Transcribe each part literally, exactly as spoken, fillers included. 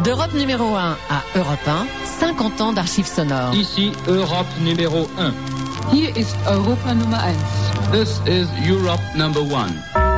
D'Europe numéro un à Europe un, cinquante ans d'archives sonores. Ici, Europe numéro un. Hier ist Europa Nummer eins. This is Europe number one.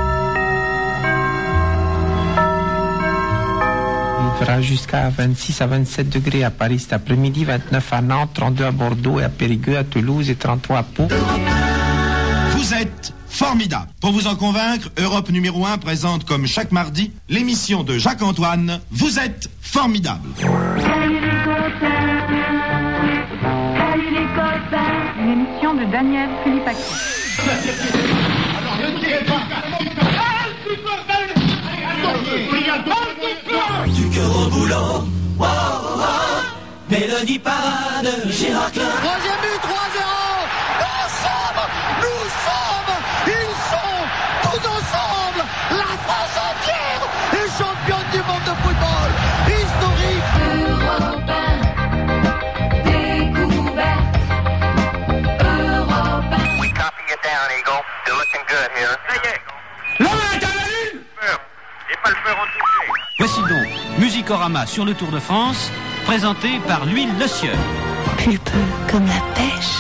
Il fera jusqu'à vingt-six à vingt-sept degrés à Paris cet après-midi, vingt-neuf à Nantes, trente-deux à Bordeaux et à Périgueux, à Toulouse et trente-trois à Pau. Vous êtes formidable. Pour vous en convaincre, Europe numéro un présente comme chaque mardi l'émission de Jacques-Antoine. Vous êtes formidable. Salut les copains. Salut les copains. Une émission de Daniel Philippaki. Alors ne tirez pas. Du cœur au boulot, wow, wow. Mélodie parade, Gérard Klein. Troisième but, trois zéro. Nous sommes, nous sommes, ils sont tous ensemble. La France entière est championne du monde de football. Historique. Europe un, découverte. Europe un. We copy it down, Eagle. You're looking good here. Ça y est. L'homme est à la lune. Et pas le feu en toucher. Voici donc Musicorama sur le Tour de France, présenté par l'huile Le Sieur. Pulpeux comme la pêche.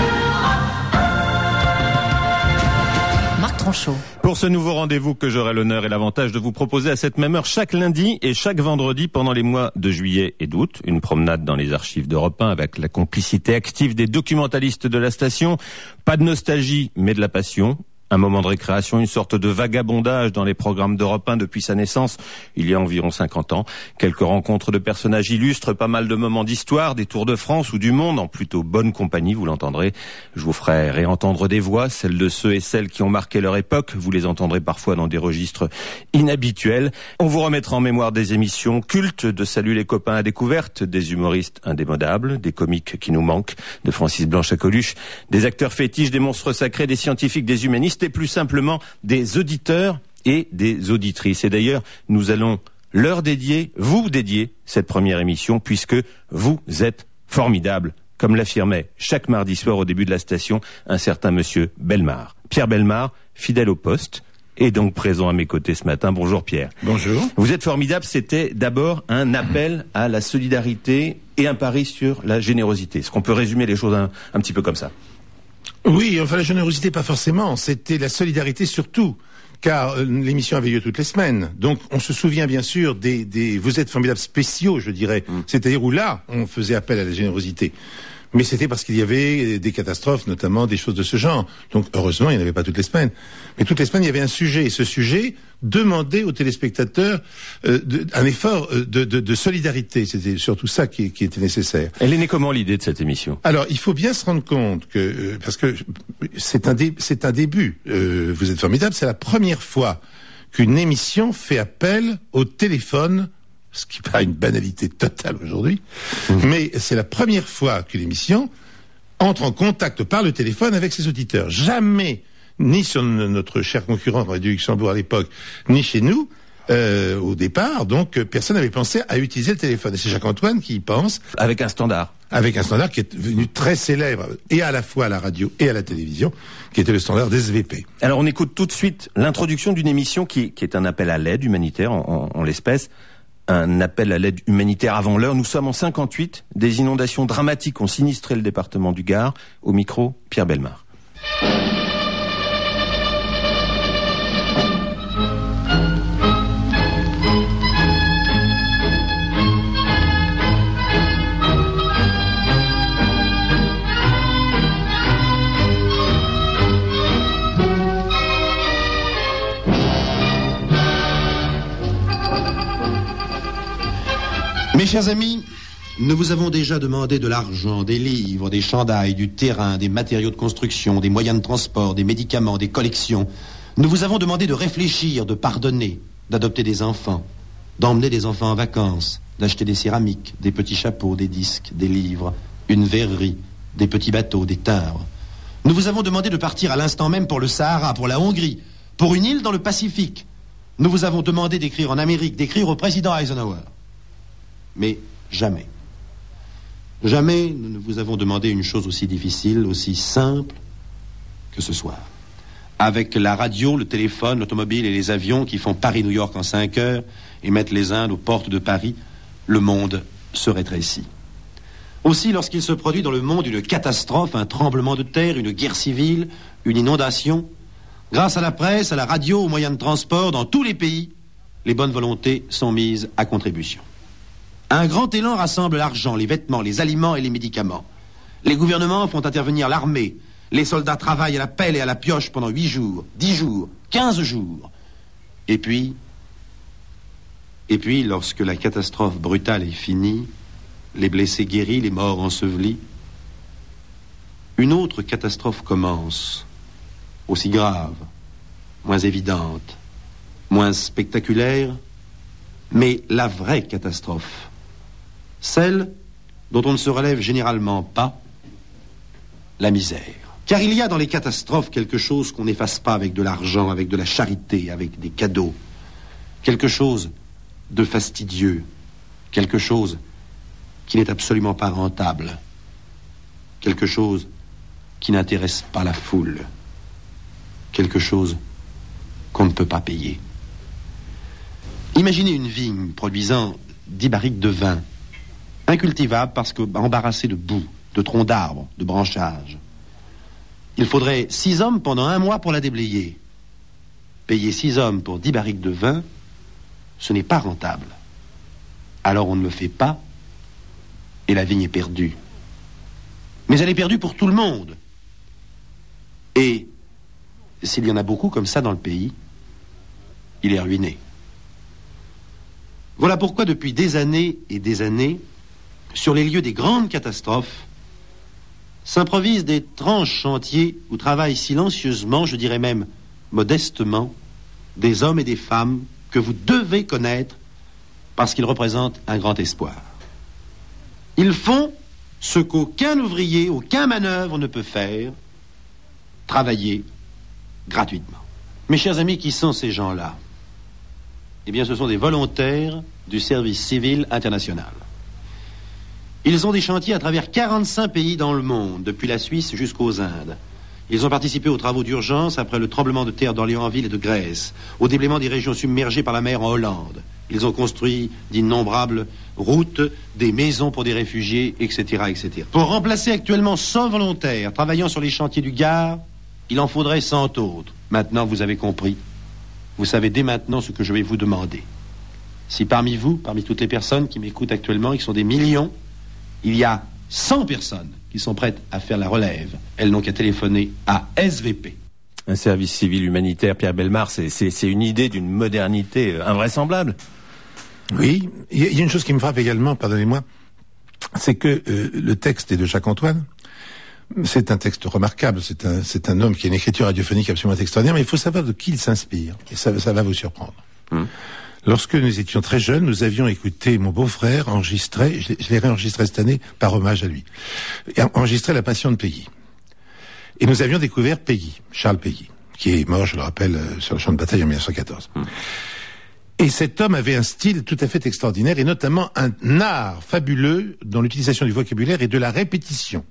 Marc Tronchot. Pour ce nouveau rendez-vous que j'aurai l'honneur et l'avantage de vous proposer à cette même heure chaque lundi et chaque vendredi pendant les mois de juillet et d'août, une promenade dans les archives d'Europe un avec la complicité active des documentalistes de la station. Pas de nostalgie, mais de la passion. Un moment de récréation, une sorte de vagabondage dans les programmes d'Europe un depuis sa naissance, il y a environ cinquante ans. Quelques rencontres de personnages illustres, pas mal de moments d'histoire, des Tours de France ou du monde, en plutôt bonne compagnie, vous l'entendrez. Je vous ferai réentendre des voix, celles de ceux et celles qui ont marqué leur époque. Vous les entendrez parfois dans des registres inhabituels. On vous remettra en mémoire des émissions cultes de Salut les copains à découverte, des humoristes indémodables, des comiques qui nous manquent, de Francis Blanche à Coluche, des acteurs fétiches, des monstres sacrés, des scientifiques, des humanistes, et plus simplement des auditeurs et des auditrices. Et d'ailleurs, nous allons leur dédier, vous dédier cette première émission, puisque vous êtes formidables, comme l'affirmait chaque mardi soir au début de la station un certain monsieur Bellemare. Pierre Bellemare, fidèle au poste, est donc présent à mes côtés ce matin. Bonjour Pierre. Bonjour. Vous êtes formidable, c'était d'abord un appel à la solidarité et un pari sur la générosité. Est-ce qu'on peut résumer les choses un, un petit peu comme ça ? Oui, enfin la générosité pas forcément, c'était la solidarité surtout, car euh, l'émission avait lieu toutes les semaines. Donc on se souvient bien sûr des, des vous êtes formidables spéciaux, je dirais, mmh. c'est-à-dire où là on faisait appel à la générosité. Mais c'était parce qu'il y avait des catastrophes, notamment des choses de ce genre. Donc heureusement, il n'y en avait pas toutes les semaines. Mais toutes les semaines, il y avait un sujet. Et ce sujet demandait aux téléspectateurs euh, de, un effort euh, de, de, de solidarité. C'était surtout ça qui, qui était nécessaire. Elle est née comment, l'idée de cette émission ? Alors, il faut bien se rendre compte que... Euh, parce que c'est un, dé, c'est un début. Euh, vous êtes formidable. C'est la première fois qu'une émission fait appel au téléphone, ce qui paraît une banalité totale aujourd'hui, mmh. mais c'est la première fois que l'émission entre en contact par le téléphone avec ses auditeurs. Jamais, ni sur notre cher concurrent Radio Luxembourg à l'époque, ni chez nous, euh, au départ, donc personne n'avait pensé à utiliser le téléphone. Et c'est Jacques-Antoine qui y pense. Avec un standard. Avec un standard qui est devenu très célèbre, et à la fois à la radio et à la télévision, qui était le standard d'S V P. Alors on écoute tout de suite l'introduction d'une émission qui, qui est un appel à l'aide humanitaire en, en, en l'espèce. Un appel à l'aide humanitaire avant l'heure. Nous sommes en cinquante-huit. Des inondations dramatiques ont sinistré le département du Gard. Au micro, Pierre Bellemare. Mes chers amis, nous vous avons déjà demandé de l'argent, des livres, des chandails, du terrain, des matériaux de construction, des moyens de transport, des médicaments, des collections. Nous vous avons demandé de réfléchir, de pardonner, d'adopter des enfants, d'emmener des enfants en vacances, d'acheter des céramiques, des petits chapeaux, des disques, des livres, une verrerie, des petits bateaux, des timbres. Nous vous avons demandé de partir à l'instant même pour le Sahara, pour la Hongrie, pour une île dans le Pacifique. Nous vous avons demandé d'écrire en Amérique, d'écrire au président Eisenhower. Mais jamais, jamais nous ne vous avons demandé une chose aussi difficile, aussi simple que ce soir. Avec la radio, le téléphone, l'automobile et les avions qui font Paris-New York en cinq heures et mettent les Indes aux portes de Paris, le monde se rétrécit. Aussi, lorsqu'il se produit dans le monde une catastrophe, un tremblement de terre, une guerre civile, une inondation, grâce à la presse, à la radio, aux moyens de transport, dans tous les pays, les bonnes volontés sont mises à contribution. Un grand élan rassemble l'argent, les vêtements, les aliments et les médicaments. Les gouvernements font intervenir l'armée. Les soldats travaillent à la pelle et à la pioche pendant huit jours, dix jours, quinze jours. Et puis, et puis, lorsque la catastrophe brutale est finie, les blessés guéris, les morts ensevelis, une autre catastrophe commence, aussi grave, moins évidente, moins spectaculaire, mais la vraie catastrophe, celle dont on ne se relève généralement pas, la misère. Car il y a dans les catastrophes quelque chose qu'on n'efface pas avec de l'argent, avec de la charité, avec des cadeaux, quelque chose de fastidieux, quelque chose qui n'est absolument pas rentable, quelque chose qui n'intéresse pas la foule, quelque chose qu'on ne peut pas payer. Imaginez une vigne produisant dix barriques de vin, incultivable parce qu'embarrassée de boue, de troncs d'arbres, de branchages. Il faudrait six hommes pendant un mois pour la déblayer. Payer six hommes pour dix barriques de vin, ce n'est pas rentable. Alors on ne le fait pas, et la vigne est perdue. Mais elle est perdue pour tout le monde. Et s'il y en a beaucoup comme ça dans le pays, il est ruiné. Voilà pourquoi depuis des années et des années, sur les lieux des grandes catastrophes, s'improvisent d'étranges chantiers où travaillent silencieusement, je dirais même modestement, des hommes et des femmes que vous devez connaître parce qu'ils représentent un grand espoir. Ils font ce qu'aucun ouvrier, aucun manœuvre ne peut faire, travailler gratuitement. Mes chers amis, qui sont ces gens-là? Eh bien, ce sont des volontaires du service civil international. Ils ont des chantiers à travers quarante-cinq pays dans le monde, depuis la Suisse jusqu'aux Indes. Ils ont participé aux travaux d'urgence après le tremblement de terre d'Orléansville et de Grèce, au déblaiement des régions submergées par la mer en Hollande. Ils ont construit d'innombrables routes, des maisons pour des réfugiés, et cetera, et cetera. Pour remplacer actuellement cent volontaires travaillant sur les chantiers du Gard, il en faudrait cent autres. Maintenant, vous avez compris. Vous savez dès maintenant ce que je vais vous demander. Si parmi vous, parmi toutes les personnes qui m'écoutent actuellement, et qui sont des millions, il y a cent personnes qui sont prêtes à faire la relève, elles n'ont qu'à téléphoner à S V P. Un service civil humanitaire, Pierre Bellemare, c'est, c'est, c'est une idée d'une modernité invraisemblable. Oui, il y a une chose qui me frappe également, pardonnez-moi, c'est que euh, le texte est de Jacques-Antoine. C'est un texte remarquable, c'est un, c'est un homme qui a une écriture radiophonique absolument extraordinaire, mais il faut savoir de qui il s'inspire, et ça, ça va vous surprendre. Hum. Lorsque nous étions très jeunes, nous avions écouté mon beau-frère enregistrer, je l'ai, je l'ai réenregistré cette année par hommage à lui, enregistrer La Passion de Péguy. Et nous avions découvert Péguy, Charles Péguy, qui est mort, je le rappelle, sur le champ de bataille en mille neuf cent quatorze. Hum. Et cet homme avait un style tout à fait extraordinaire, et notamment un art fabuleux dans l'utilisation du vocabulaire et de la répétition.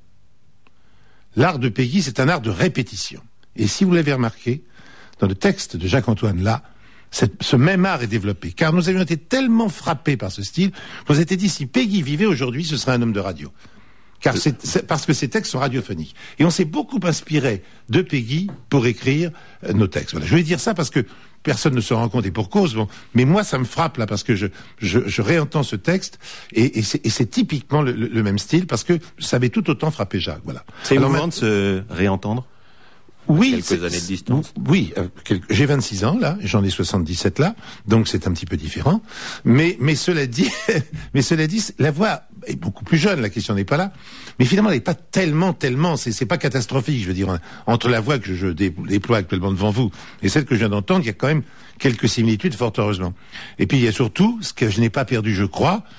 L'art de Péguy, c'est un art de répétition. Et si vous l'avez remarqué, dans le texte de Jacques-Antoine, là, cette, ce même art est développé. Car nous avions été tellement frappés par ce style qu'on s'était dit, si Péguy vivait aujourd'hui, ce serait un homme de radio. Car c'est, c'est parce que ces textes sont radiophoniques. Et on s'est beaucoup inspiré de Péguy pour écrire euh, nos textes. Voilà. Je voulais dire ça parce que personne ne se rend compte, et pour cause, bon. Mais moi, ça me frappe, là, parce que je, je, je réentends ce texte, et, et, c'est, et c'est typiquement le, le, le même style, parce que ça avait tout autant frappé Jacques, voilà. C'est émouvant de se réentendre? Oui, quelques années de distance. Oui, euh, quelques, j'ai vingt-six ans là, j'en ai soixante-dix-sept là, donc c'est un petit peu différent. Mais mais cela dit, mais cela dit, la voix est beaucoup plus jeune. La question n'est pas là. Mais finalement, elle n'est pas tellement, tellement. C'est c'est pas catastrophique. Je veux dire, hein, entre la voix que je dé, déploie actuellement devant vous et celle que je viens d'entendre, il y a quand même quelques similitudes, fort heureusement. Et puis il y a surtout ce que je n'ai pas perdu, je crois,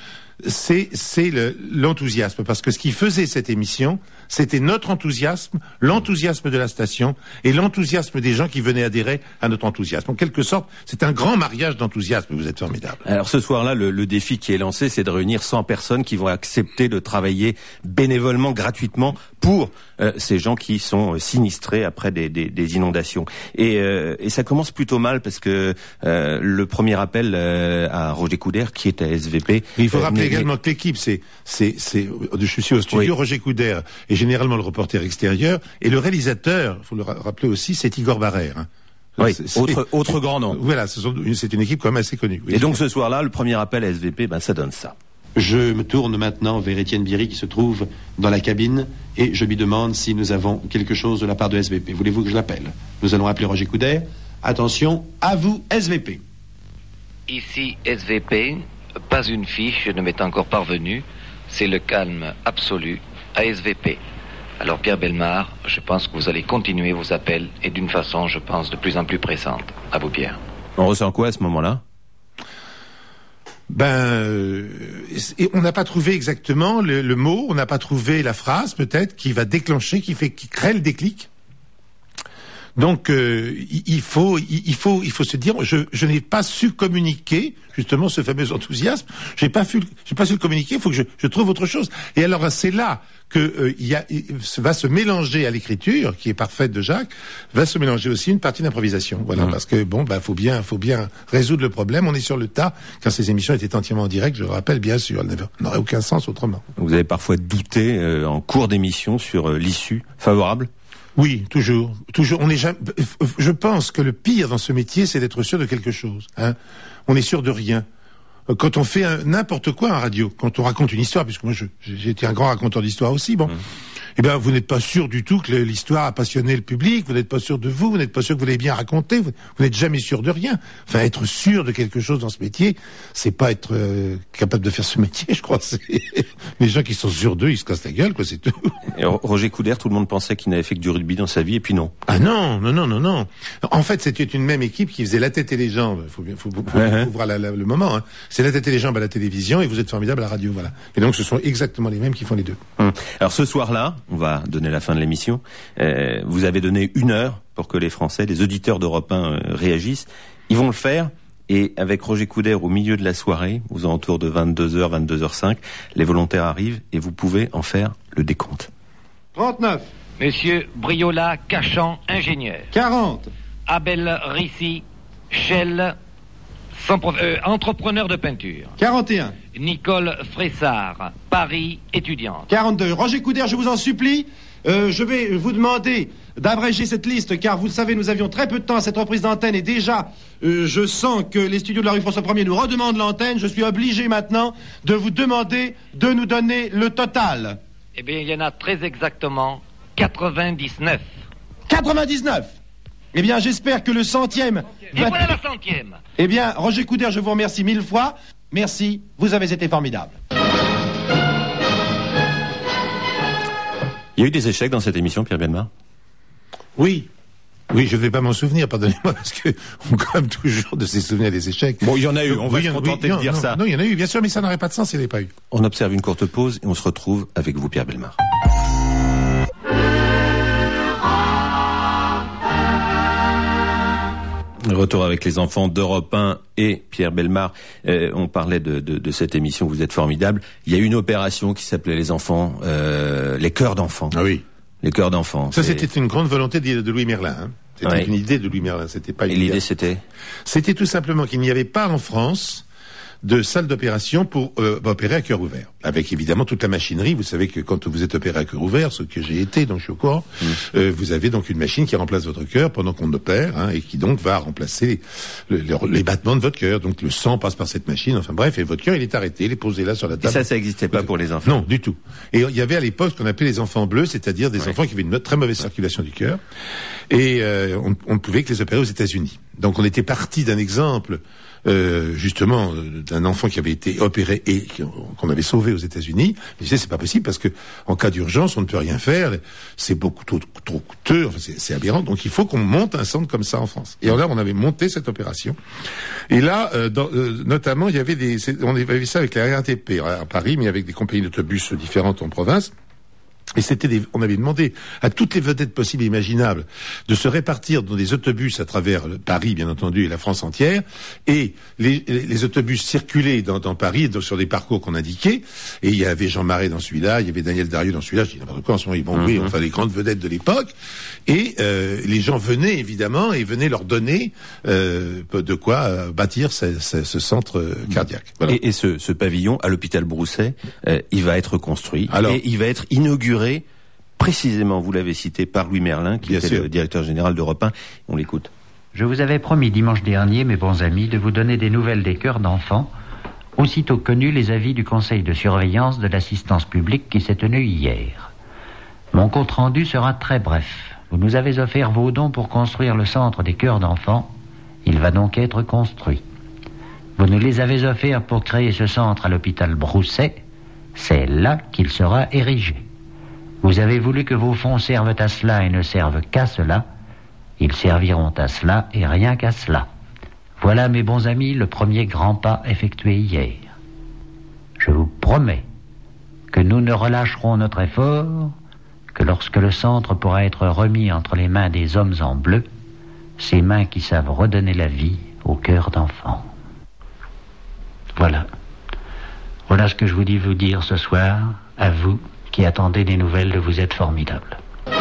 c'est c'est le, l'enthousiasme, parce que ce qui faisait cette émission, c'était notre enthousiasme, l'enthousiasme de la station et l'enthousiasme des gens qui venaient adhérer à notre enthousiasme. En quelque sorte, c'est un grand mariage d'enthousiasme. Vous êtes formidable. Alors ce soir-là, le, le défi qui est lancé, c'est de réunir cent personnes qui vont accepter de travailler bénévolement, gratuitement pour euh, ces gens qui sont euh, sinistrés après des, des, des inondations. Et, euh, et ça commence plutôt mal parce que euh, le premier appel euh, à Roger Coudert, qui est à S V P. Mais il faut euh, rappeler mais, également que l'équipe, c'est, c'est, c'est, je suis au studio, oui. Roger Coudert est généralement le reporter extérieur, et le réalisateur, il faut le rappeler aussi, c'est Igor Barrère. Hein. Oui, c'est, autre, autre grand nom. Voilà, ce sont, c'est une équipe quand même assez connue. Oui. Et donc ce soir-là, le premier appel à S V P, ben ça donne ça. Je me tourne maintenant vers Étienne Biry qui se trouve dans la cabine et je lui demande si nous avons quelque chose de la part de S V P. Voulez-vous que je l'appelle? Nous allons appeler Roger Coudert. Attention, à vous S V P. Ici S V P, pas une fiche ne m'est encore parvenue. C'est le calme absolu à S V P. Alors Pierre Bellemare, je pense que vous allez continuer vos appels et d'une façon, je pense, de plus en plus pressante. À vous Pierre. On ressent quoi à ce moment-là? Ben, euh, on n'a pas trouvé exactement le, le mot, on n'a pas trouvé la phrase peut-être qui va déclencher, qui fait, qui crée le déclic. Donc, euh, il faut, il faut, il faut se dire, je, je n'ai pas su communiquer justement ce fameux enthousiasme. J'ai pas su, j'ai pas su le communiquer. Il faut que je, je trouve autre chose. Et alors, c'est là que euh, il y a, il va se mélanger à l'écriture, qui est parfaite de Jacques, va se mélanger aussi une partie d'improvisation. Voilà, mmh. Parce que bon, bah, faut bien, faut bien résoudre le problème. On est sur le tas. Quand ces émissions étaient entièrement en direct, je le rappelle, bien sûr, elles n'auraient aucun sens autrement. Vous avez parfois douté euh, en cours d'émission sur euh, l'issue favorable? Oui, toujours, toujours. On est jamais. Je pense que le pire dans ce métier, c'est d'être sûr de quelque chose. Hein. On est sûr de rien. Quand on fait un, n'importe quoi en radio, quand on raconte une histoire, puisque moi je, j'ai été un grand raconteur d'histoire aussi, bon, mmh. eh bien vous n'êtes pas sûr du tout que l'histoire a passionné le public. Vous n'êtes pas sûr de vous. Vous n'êtes pas sûr que vous l'avez bien raconté. Vous, vous n'êtes jamais sûr de rien. Enfin, être sûr de quelque chose dans ce métier, c'est pas être euh, capable de faire ce métier. Je crois. C'est les gens qui sont sûrs d'eux, ils se cassent la gueule, quoi. C'est tout. Et Roger Coudert, tout le monde pensait qu'il n'avait fait que du rugby dans sa vie, et puis non. Ah non, non, non, non, non. En fait, c'était une même équipe qui faisait la tête et les jambes. Faut bien, faut, faut, faut, ouais, faut voir la, la, le moment. Hein. C'est la tête et les jambes à la télévision, et vous êtes formidable à la radio, voilà. Et donc, ce sont exactement les mêmes qui font les deux. Hum. Alors, ce soir-là, on va donner la fin de l'émission. Euh, vous avez donné une heure pour que les Français, les auditeurs d'Europe un euh, réagissent. Ils vont le faire. Et avec Roger Coudert au milieu de la soirée, aux alentours de vingt-deux heures, vingt-deux heures cinq, les volontaires arrivent et vous pouvez en faire le décompte. trente-neuf. Monsieur Briola Cachan, ingénieur. quarante. Abel Rissi, Shell, sans prof... euh, entrepreneur de peinture. quarante et un. Nicole Fressard, Paris, étudiante. quarante-deux. Roger Coudert, je vous en supplie, euh, je vais vous demander d'abréger cette liste, car vous le savez, nous avions très peu de temps à cette reprise d'antenne, et déjà, euh, je sens que les studios de la rue François premier nous redemandent l'antenne. Je suis obligé maintenant de vous demander de nous donner le total. Eh bien, il y en a très exactement quatre-vingt-dix-neuf. quatre-vingt-dix-neuf. Eh bien, j'espère que le centième... Et va... voilà la centième. Eh bien, Roger Coudert, je vous remercie mille fois. Merci, vous avez été formidable. Il y a eu des échecs dans cette émission, Pierre Bellemare? Oui. Oui, je ne vais pas m'en souvenir, pardonnez-moi, parce que on quand même toujours de ces souvenirs des échecs. Bon, il y en a eu, on va oui, se contenter oui, non, de dire non, ça. Non, il y en a eu, bien sûr, mais ça n'aurait pas de sens s'il n'y avait pas eu. On observe une courte pause et on se retrouve avec vous, Pierre Bellemare. Retour avec les enfants d'Europe un et Pierre Bellemare. Euh, on parlait de, de, de cette émission, vous êtes formidable. Il y a une opération qui s'appelait les enfants, euh, les chœurs d'enfants. Ah oui. Les chœurs d'enfants. Ça, c'était une grande volonté de, de Louis Merlin. Hein. C'était ouais. une idée de Louis Merlin. C'était pas une et l'idée, c'était C'était tout simplement qu'il n'y avait pas en France de salle d'opération pour euh, opérer à cœur ouvert. Avec évidemment toute la machinerie. Vous savez que quand vous êtes opéré à cœur ouvert, ce que j'ai été, donc je suis au courant, mmh. euh, vous avez donc une machine qui remplace votre cœur pendant qu'on opère, hein, et qui donc va remplacer les, les, les battements de votre cœur. Donc le sang passe par cette machine, enfin bref, et votre cœur il est arrêté, il est posé là sur la table. Et ça, ça n'existait pas pour les enfants? Non, du tout. Et il y avait à l'époque ce qu'on appelait les enfants bleus, c'est-à-dire des ouais. enfants qui avaient une très mauvaise circulation du cœur, et euh, on, on ne pouvait que les opérer aux États-Unis. Donc on était parti d'un exemple Euh, justement d'un enfant qui avait été opéré et qu'on avait sauvés aux États-Unis. Il disait c'est pas possible parce que en cas d'urgence, on ne peut rien faire. C'est beaucoup trop, trop coûteux. Enfin, c'est, c'est aberrant. Donc il faut qu'on monte un centre comme ça en France. Et là, on avait monté cette opération. Et là, euh, dans, euh, notamment, il y avait des, on avait vu ça avec la R A T P à Paris, mais avec des compagnies d'autobus différentes en province. Et c'était des, on avait demandé à toutes les vedettes possibles et imaginables de se répartir dans des autobus à travers Paris, bien entendu, et la France entière. Et les, les, les autobus circulaient dans, dans Paris dans, sur des parcours qu'on indiquait. Et il y avait Jean Marais dans celui-là, il y avait Daniel Darieux dans celui-là. Je dis n'importe quoi en ce moment, ils vont oui, enfin les grandes vedettes de l'époque. Et euh, les gens venaient évidemment et venaient leur donner euh, de quoi euh, bâtir ce, ce, ce centre euh, cardiaque. Voilà. Et, et ce, ce pavillon à l'hôpital Broussais, euh, il va être construit. Alors, et il va être inauguré précisément, vous l'avez cité, par Louis Merlin, qui était le directeur général d'Europe un. On l'écoute. Je vous avais promis dimanche dernier, mes bons amis, de vous donner des nouvelles des chœurs d'enfants, aussitôt connus les avis du conseil de surveillance de l'assistance publique qui s'est tenu hier. Mon compte-rendu sera très bref. Vous nous avez offert vos dons pour construire le centre des chœurs d'enfants. Il va donc être construit. Vous nous les avez offerts pour créer ce centre à l'hôpital Broussais. C'est là qu'il sera érigé. Vous avez voulu que vos fonds servent à cela et ne servent qu'à cela. Ils serviront à cela et rien qu'à cela. Voilà, mes bons amis, le premier grand pas effectué hier. Je vous promets que nous ne relâcherons notre effort que lorsque le centre pourra être remis entre les mains des hommes en bleu, ces mains qui savent redonner la vie au cœur d'enfant. Voilà. Voilà ce que je vous dis vous dire ce soir, à vous qui attendez des nouvelles de Vous êtes formidables.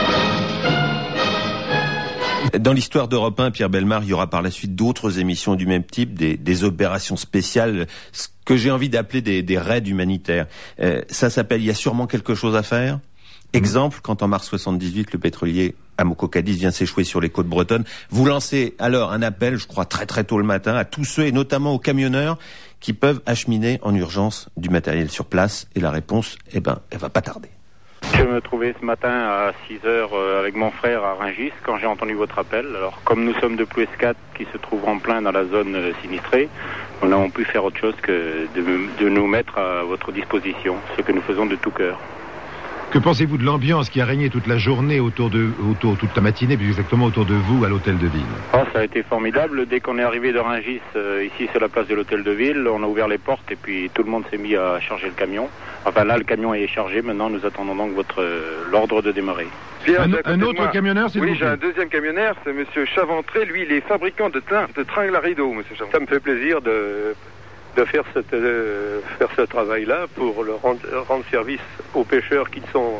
Dans l'histoire d'Europe un, Pierre Bellemare, il y aura par la suite d'autres émissions du même type, des, des opérations spéciales, ce que j'ai envie d'appeler des, des raids humanitaires. Euh, ça s'appelle « Il y a sûrement quelque chose à faire ». Exemple, quand en mars soixante-dix-huit, le pétrolier Amoco Cadiz vient s'échouer sur les côtes bretonnes, vous lancez alors un appel, je crois très très tôt le matin, à tous ceux et notamment aux camionneurs qui peuvent acheminer en urgence du matériel sur place. Et la réponse, eh ben, elle va pas tarder. Je me trouvais ce matin à six heures avec mon frère à Rungis quand j'ai entendu votre appel. Alors, comme nous sommes de Plouescat qui se trouve en plein dans la zone sinistrée, nous n'avons pu faire autre chose que de, de nous mettre à votre disposition, ce que nous faisons de tout cœur. Que pensez-vous de l'ambiance qui a régné toute la journée autour de, autour, toute la matinée, plus exactement autour de vous à l'hôtel de ville? Oh, ça a été formidable. Dès qu'on est arrivé de Rungis, euh, ici sur la place de l'hôtel de ville, on a ouvert les portes et puis tout le monde s'est mis à charger le camion. Enfin là, le camion est chargé. Maintenant, nous attendons donc votre euh, l'ordre de démarrer. Pierre, un, un autre camionneur, s'il vous plaît. Oui, j'ai un deuxième camionneur, c'est Monsieur Chaventré. Lui, il est fabricant de, de tringles à rideaux, Monsieur Chaventré. Ça me fait plaisir de... de faire, cette, euh, faire ce travail-là pour le rendre, rendre service aux pêcheurs qui sont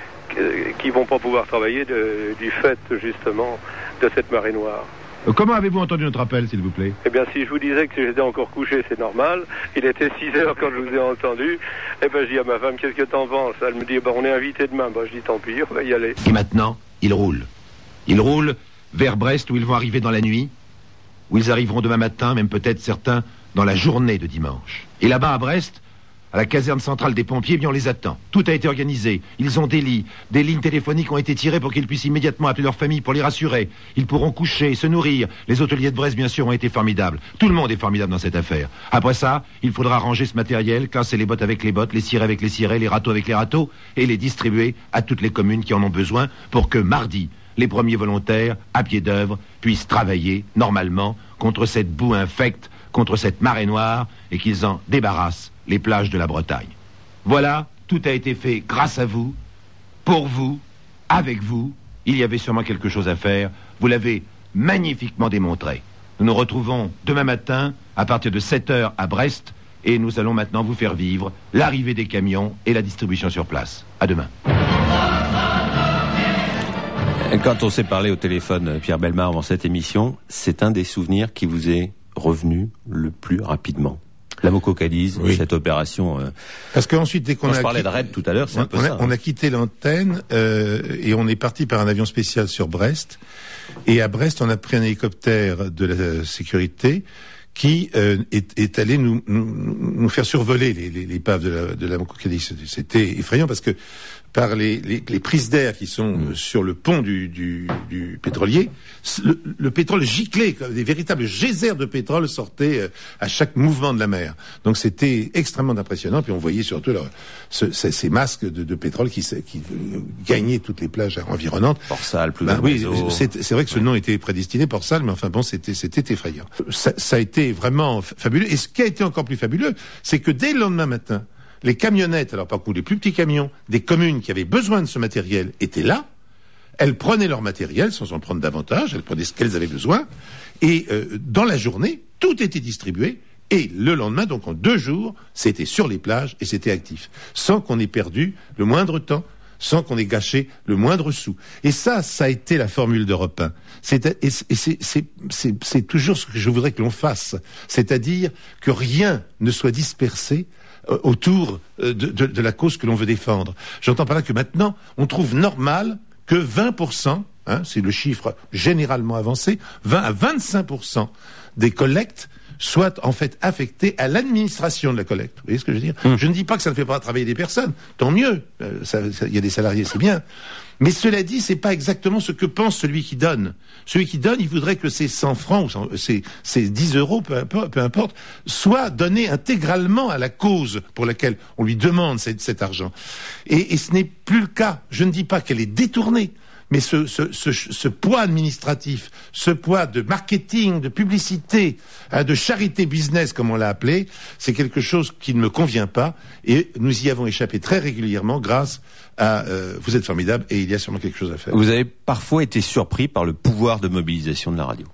qui vont pas pouvoir travailler de, du fait justement de cette marée noire. Comment avez-vous entendu notre appel, s'il vous plaît? Eh bien, si je vous disais que j'étais encore couché, c'est normal. Il était six heures quand je vous ai entendu. Eh bien, je dis à ma femme, qu'est-ce que t'en penses? Elle me dit, bah, on est invité demain. Bah, je dis, tant pis, on va y aller. Et maintenant, ils roulent. Ils roulent vers Brest, où ils vont arriver dans la nuit, où ils arriveront demain matin, même peut-être certains, dans la journée de dimanche. Et là-bas, à Brest, à la caserne centrale des pompiers, eh bien on les attend. Tout a été organisé. Ils ont des lits, des lignes téléphoniques ont été tirées pour qu'ils puissent immédiatement appeler leur famille pour les rassurer. Ils pourront coucher, se nourrir. Les hôteliers de Brest, bien sûr, ont été formidables. Tout le monde est formidable dans cette affaire. Après ça, il faudra ranger ce matériel, classer les bottes avec les bottes, les cirés avec les cirés, les râteaux avec les râteaux, et les distribuer à toutes les communes qui en ont besoin pour que mardi, les premiers volontaires, à pied d'œuvre, puissent travailler normalement contre cette boue infecte, contre cette marée noire, et qu'ils en débarrassent les plages de la Bretagne. Voilà, tout a été fait grâce à vous, pour vous, avec vous. Il y avait sûrement quelque chose à faire. Vous l'avez magnifiquement démontré. Nous nous retrouvons demain matin à partir de sept heures à Brest et nous allons maintenant vous faire vivre l'arrivée des camions et la distribution sur place. À demain. Quand on s'est parlé au téléphone, Pierre Bellemare, avant cette émission, c'est un des souvenirs qui vous est revenu le plus rapidement. L'Amoco Cadiz, oui. Cette opération. Euh, Parce qu'ensuite, dès qu'on on a se parlait quitté, de raid tout à l'heure, c'est on, un peu on ça. A, on a quitté l'antenne euh, et on est parti par un avion spécial sur Brest. Et à Brest, on a pris un hélicoptère de la sécurité qui euh, est, est allé nous, nous, nous faire survoler les, les, les épaves de la, de l'Amoco Cadiz. C'était effrayant parce que par les, les, les prises d'air qui sont mmh. sur le pont du, du, du pétrolier, le, le pétrole giclait, des véritables geysers de pétrole sortaient à chaque mouvement de la mer. Donc c'était extrêmement impressionnant, puis on voyait surtout leur, ce, ces, ces masques de, de pétrole qui, qui gagnaient toutes les plages environnantes. Port-Salle, plus ben, oui, c'est, c'est vrai que ce nom était prédestiné Port-Salle, mais enfin bon, c'était, c'était effrayant. Ça, ça a été vraiment fabuleux. Et ce qui a été encore plus fabuleux, c'est que dès le lendemain matin, les camionnettes, alors par contre les plus petits camions, des communes qui avaient besoin de ce matériel étaient là. Elles prenaient leur matériel sans en prendre davantage, elles prenaient ce qu'elles avaient besoin. Et euh, dans la journée, tout était distribué. Et le lendemain, donc en deux jours, c'était sur les plages et c'était actif. Sans qu'on ait perdu le moindre temps, sans qu'on ait gâché le moindre sou. Et ça, ça a été la formule d'Europe un. C'est, et c'est, c'est, c'est, c'est, c'est toujours ce que je voudrais que l'on fasse. C'est-à-dire que rien ne soit dispersé autour de, de, de la cause que l'on veut défendre. J'entends par là que maintenant, on trouve normal que vingt pour cent, hein, c'est le chiffre généralement avancé, vingt à vingt-cinq pour cent des collectes soient en fait affectées à l'administration de la collecte. Vous voyez ce que je veux dire ? mmh. Je ne dis pas que ça ne fait pas travailler des personnes, tant mieux, il euh, y a des salariés, c'est bien. Mais cela dit, c'est pas exactement ce que pense celui qui donne. Celui qui donne, il voudrait que ces cent francs, ou cent, ces, ces dix euros, peu importe, peu importe, soient donnés intégralement à la cause pour laquelle on lui demande cet, cet argent. Et, et ce n'est plus le cas. Je ne dis pas qu'elle est détournée. Mais ce, ce, ce, ce poids administratif, ce poids de marketing, de publicité, hein, de charité business, comme on l'a appelé, c'est quelque chose qui ne me convient pas. Et nous y avons échappé très régulièrement grâce à euh, Vous êtes formidable et il y a sûrement quelque chose à faire. Vous avez parfois été surpris par le pouvoir de mobilisation de la radio.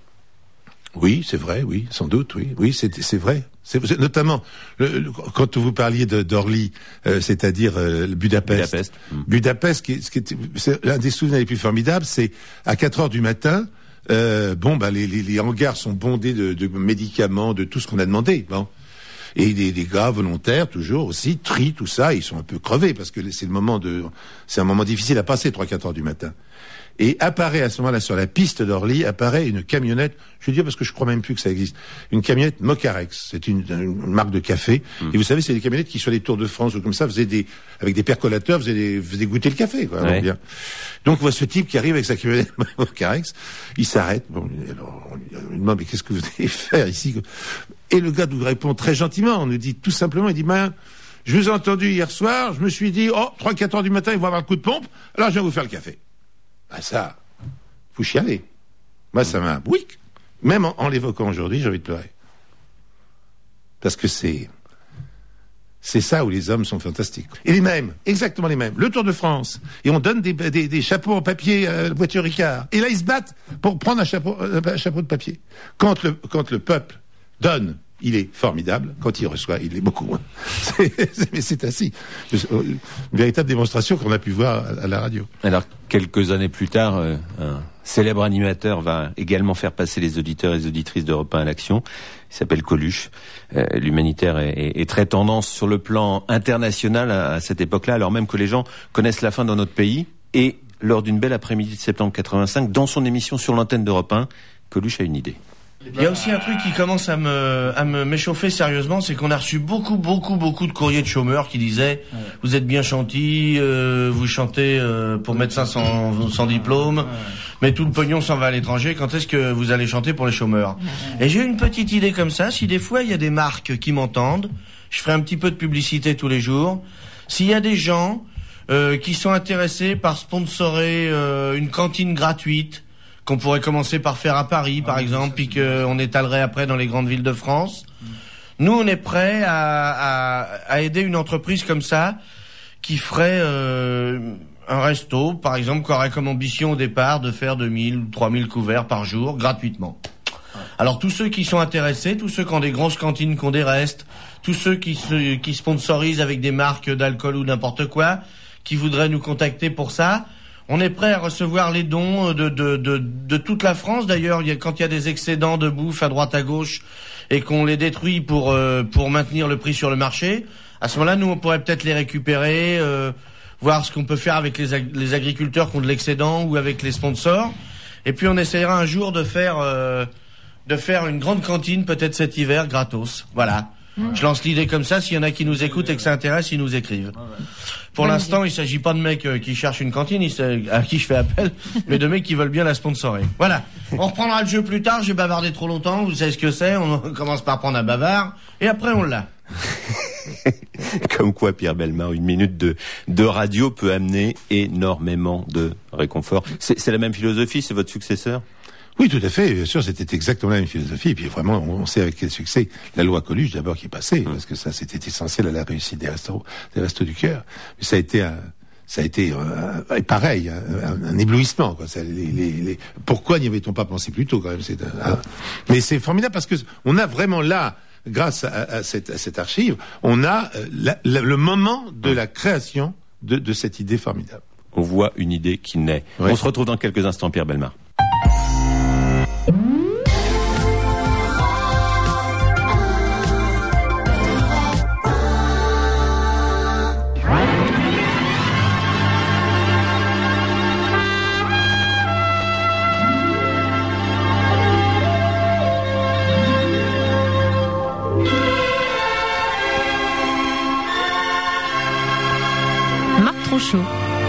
Oui, c'est vrai, oui, sans doute, oui, oui, c'est, c'est vrai. C'est, c'est, notamment, le, le, quand vous parliez de, d'Orly, euh, c'est-à-dire euh, Budapest. Budapest, mmh. Budapest qui, ce qui est, c'est l'un des souvenirs les plus formidables, c'est à quatre heures du matin, euh, bon, bah, les, les, les hangars sont bondés de, de médicaments, de tout ce qu'on a demandé, bon. Et des, des gars volontaires, toujours aussi, trient tout ça, ils sont un peu crevés, parce que c'est le moment de, c'est un moment difficile à passer, trois, quatre heures du matin. Et apparaît à ce moment-là, sur la piste d'Orly, apparaît une camionnette, je veux dire parce que je crois même plus que ça existe, une camionnette Mocarex, c'est une, une marque de café, mmh. et vous savez, c'est des camionnettes qui, sur les Tours de France ou comme ça, faisaient des, avec des percolateurs, faisaient, des, faisaient goûter le café, quoi. Ouais. Bien. Donc, on voit ce type qui arrive avec sa camionnette Mocarex, il s'arrête, bon, alors, on lui demande, mais qu'est-ce que vous allez faire ici? Et le gars nous répond très gentiment, on nous dit tout simplement, il dit, ben, je vous ai entendu hier soir, je me suis dit, oh, trois, quatre heures du matin, ils vont avoir le coup de pompe, alors je vais vous faire le café. Ah ça, faut chialer. Moi, ça m'a... Oui, même en, en l'évoquant aujourd'hui, j'ai envie de pleurer. Parce que c'est... C'est ça où les hommes sont fantastiques. Et les mêmes, exactement les mêmes. Le Tour de France. Et on donne des, des, des chapeaux en papier à la voiture Ricard. Et là, ils se battent pour prendre un chapeau, un chapeau de papier. Quand le, quand le peuple donne, il est formidable. Quand il reçoit, il l'est beaucoup moins. C'est, c'est, mais c'est ainsi. Une véritable démonstration qu'on a pu voir à, à la radio. Alors, quelques années plus tard, euh, un célèbre animateur va également faire passer les auditeurs et les auditrices d'Europe un à l'action. Il s'appelle Coluche. Euh, l'humanitaire est, est, est très tendance sur le plan international à, à cette époque-là, alors même que les gens connaissent la fin dans notre pays. Et lors d'une belle après-midi de septembre quatre-vingt-cinq, dans son émission sur l'antenne d'Europe un, Coluche a une idée. Il y a aussi un truc qui commence à me, à me m'échauffer sérieusement, c'est qu'on a reçu beaucoup, beaucoup, beaucoup de courriers de chômeurs qui disaient ouais. « Vous êtes bien chantis, euh, vous chantez euh, pour médecins sans, sans diplôme, ouais. mais tout le pognon s'en va à l'étranger, quand est-ce que vous allez chanter pour les chômeurs ?» ouais. Et j'ai une petite idée comme ça, si des fois il y a des marques qui m'entendent, je ferai un petit peu de publicité tous les jours, s'il y a des gens euh, qui sont intéressés par sponsorer euh, une cantine gratuite, qu'on pourrait commencer par faire à Paris, par ah, exemple, puis qu'on étalerait après dans les grandes villes de France. Mmh. Nous, on est prêts à, à, à aider une entreprise comme ça, qui ferait euh, un resto, par exemple, qui aurait comme ambition au départ de faire deux mille ou trois mille couverts par jour, gratuitement. Ah. Alors, tous ceux qui sont intéressés, tous ceux qui ont des grosses cantines, qui ont des restes, tous ceux qui, se, qui sponsorisent avec des marques d'alcool ou n'importe quoi, qui voudraient nous contacter pour ça, on est prêt à recevoir les dons de, de, de, de toute la France. D'ailleurs, il y a, quand il y a des excédents de bouffe à droite à gauche et qu'on les détruit pour, euh, pour maintenir le prix sur le marché, à ce moment-là, nous, on pourrait peut-être les récupérer, euh, voir ce qu'on peut faire avec les, ag- les agriculteurs qui ont de l'excédent ou avec les sponsors. Et puis, on essaiera un jour de faire, euh, de faire une grande cantine, peut-être cet hiver, gratos. Voilà. Je lance l'idée comme ça, s'il y en a qui nous écoutent et que ça intéresse, ils nous écrivent. Pour l'instant, il s'agit pas de mecs euh, qui cherchent une cantine, il à qui je fais appel, mais de mecs qui veulent bien la sponsorer. Voilà. On reprendra le jeu plus tard, j'ai bavardé trop longtemps, vous savez ce que c'est, on commence par prendre un bavard, et après on l'a. Comme quoi, Pierre Bellemare, une minute de, de radio peut amener énormément de réconfort. C'est, c'est la même philosophie, c'est votre successeur? Oui, tout à fait. Bien sûr, c'était exactement la même philosophie. Et puis vraiment, on sait avec quel succès la loi Coluche d'abord qui est passée, mmh. parce que ça, c'était essentiel à la réussite des restos, des restos du cœur. Mais ça a été un, ça a été euh, pareil, un, un éblouissement. Quoi. Ça, les, les, les... Pourquoi n'y avait-on pas pensé plus tôt quand même c'est un, un... Mais c'est formidable parce que on a vraiment là, grâce à, à, cette, à cette archive, on a la, la, le moment de la création de, de cette idée formidable. On voit une idée qui naît. Ouais. On se retrouve dans quelques instants, Pierre Bellemare. Chaud.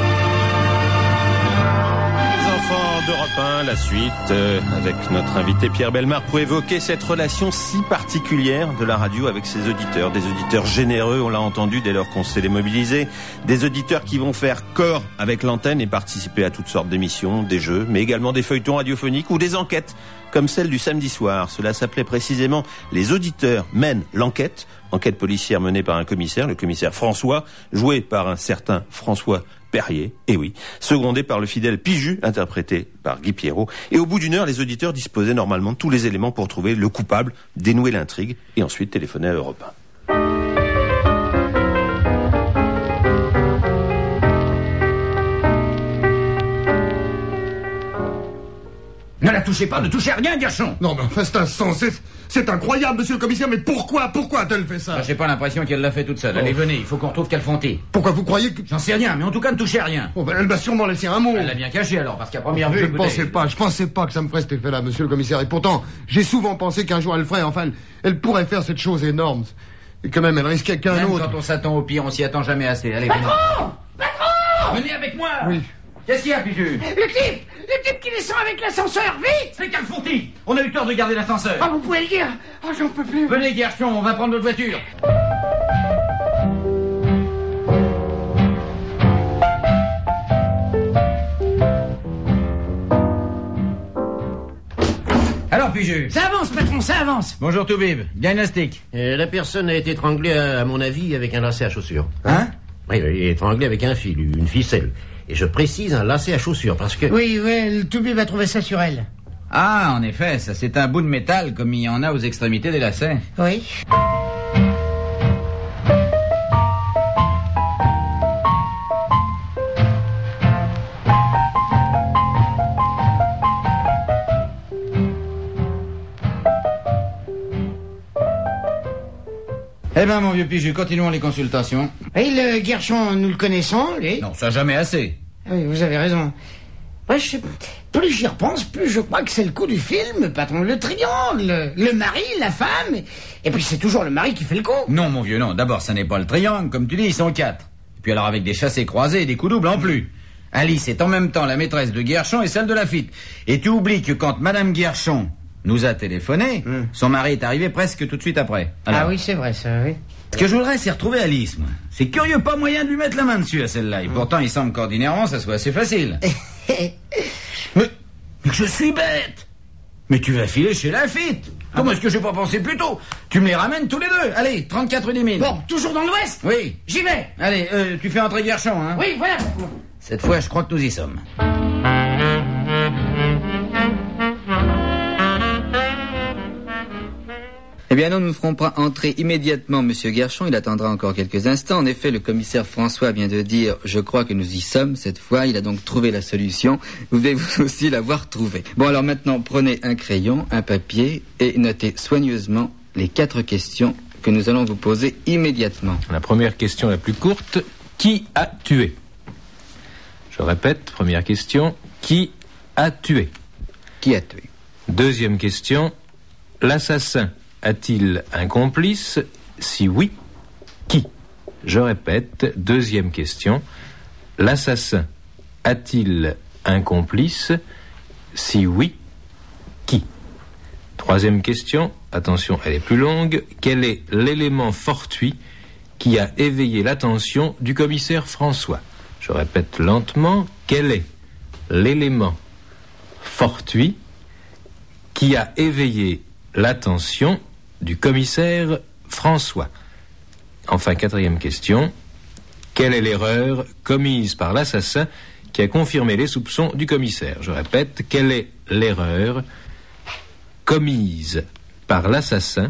Les enfants d'Europe un, la suite euh, avec notre invité Pierre Bellemare pour évoquer cette relation si particulière de la radio avec ses auditeurs, des auditeurs généreux, on l'a entendu dès lors qu'on sait les mobiliser, des auditeurs qui vont faire corps avec l'antenne et participer à toutes sortes d'émissions, des jeux, mais également des feuilletons radiophoniques ou des enquêtes comme celle du samedi soir. Cela s'appelait précisément Les auditeurs mènent l'enquête. Enquête policière menée par un commissaire, le commissaire François, joué par un certain François Perrier, et oui, secondé par le fidèle Piju, interprété par Guy Pierrot. Et au bout d'une heure, les auditeurs disposaient normalement de tous les éléments pour trouver le coupable, dénouer l'intrigue, et ensuite téléphoner à Europe un. Ne la touchez pas, ne touchez à rien, Gershon. Non, mais enfin, c'est insensé. C'est incroyable, monsieur le commissaire, mais pourquoi, pourquoi a-t-elle fait ça? J'ai pas l'impression qu'elle l'a fait toute seule. Allez, venez, il faut qu'on retrouve Calfonté. Pourquoi vous croyez que... J'en sais rien, mais en tout cas, ne touchez à rien. Oh, ben, elle m'a sûrement laissé un mot. Elle l'a bien caché alors, parce qu'à première vue... Je écoutez... ne pensais pas, je pensais pas que ça me ferait cet effet-là, monsieur le commissaire. Et pourtant, j'ai souvent pensé qu'un jour elle ferait, enfin, elle, elle pourrait faire cette chose énorme. Et quand même, elle risquait qu'un même autre... quand on s'attend au pire, on s'y attend jamais assez. Allez, venez. Patron! Patron! Venez avec moi. Oui. Qu'est-ce qu'il y a, Piju? Le type! Le type qui descend avec l'ascenseur, vite! C'est Calfonty! On a eu tort de garder l'ascenseur. Ah, vous pouvez le dire? Ah, j'en peux plus. Venez, Gershon, on va prendre notre voiture. Alors, Piju? Ça avance, patron, ça avance. Bonjour, Toubib. Bien élastique. Euh, la personne a été étranglée, à, à mon avis, avec un lacet à chaussures. Hein? Oui, oui, étranglée avec un fil, une ficelle. Et je précise un lacet à chaussures, parce que... Oui, oui, le Toubib va trouver ça sur elle. Ah, en effet, ça c'est un bout de métal, comme il y en a aux extrémités des lacets. Oui. Eh ben, mon vieux Piju, continuons les consultations. Et le Gershon, nous le connaissons, lui? Non, ça jamais assez. Oui, vous avez raison. Ouais, je sais, plus j'y repense, plus je crois que c'est le coup du film, patron. Le triangle, le mari, la femme, et, et puis c'est toujours le mari qui fait le coup. Non, mon vieux, non. D'abord, ça n'est pas le triangle, comme tu dis, ils sont quatre. Et puis alors avec des chassés croisés et des coups doubles en plus. Alice est en même temps la maîtresse de Gershon et celle de Lafitte. Et tu oublies que quand Madame Gershon nous a téléphoné, mm. son mari est arrivé presque tout de suite après. Alors, ah oui, c'est vrai, ça, oui. Ce que je voudrais, c'est retrouver Alice, moi. C'est curieux, pas moyen de lui mettre la main dessus à celle-là. Et mm. pourtant, il semble qu'ordinairement, ça soit assez facile. mais, mais je suis bête. Mais tu vas filer chez Lafitte. Ah Comment bon est-ce que j'ai pas pensé plus tôt? Tu me les ramènes tous les deux. Allez, trente-quatre dix mille. Bon, toujours dans l'ouest? Oui. J'y vais. Allez, euh, tu fais entrer Gershon, hein? Oui, voilà. Cette fois, je crois que nous y sommes. Eh bien non, nous ne ferons pas entrer immédiatement Monsieur Gershon, il attendra encore quelques instants. En effet, le commissaire François vient de dire « Je crois que nous y sommes » cette fois. Il a donc trouvé la solution. Vous devez vous aussi l'avoir trouvée. Bon, alors maintenant, prenez un crayon, un papier et notez soigneusement les quatre questions que nous allons vous poser immédiatement. La première question la plus courte, qui a tué? Je répète, première question, qui a tué? Qui a tué? Deuxième question, l'assassin a-t-il un complice? Si oui, qui? Je répète, deuxième question. L'assassin a-t-il un complice? Si oui, qui? Troisième question, attention, elle est plus longue. Quel est l'élément fortuit qui a éveillé l'attention du commissaire François? Je répète lentement, quel est l'élément fortuit qui a éveillé l'attention du commissaire François? Enfin, quatrième question, quelle est l'erreur commise par l'assassin qui a confirmé les soupçons du commissaire? Je répète, quelle est l'erreur commise par l'assassin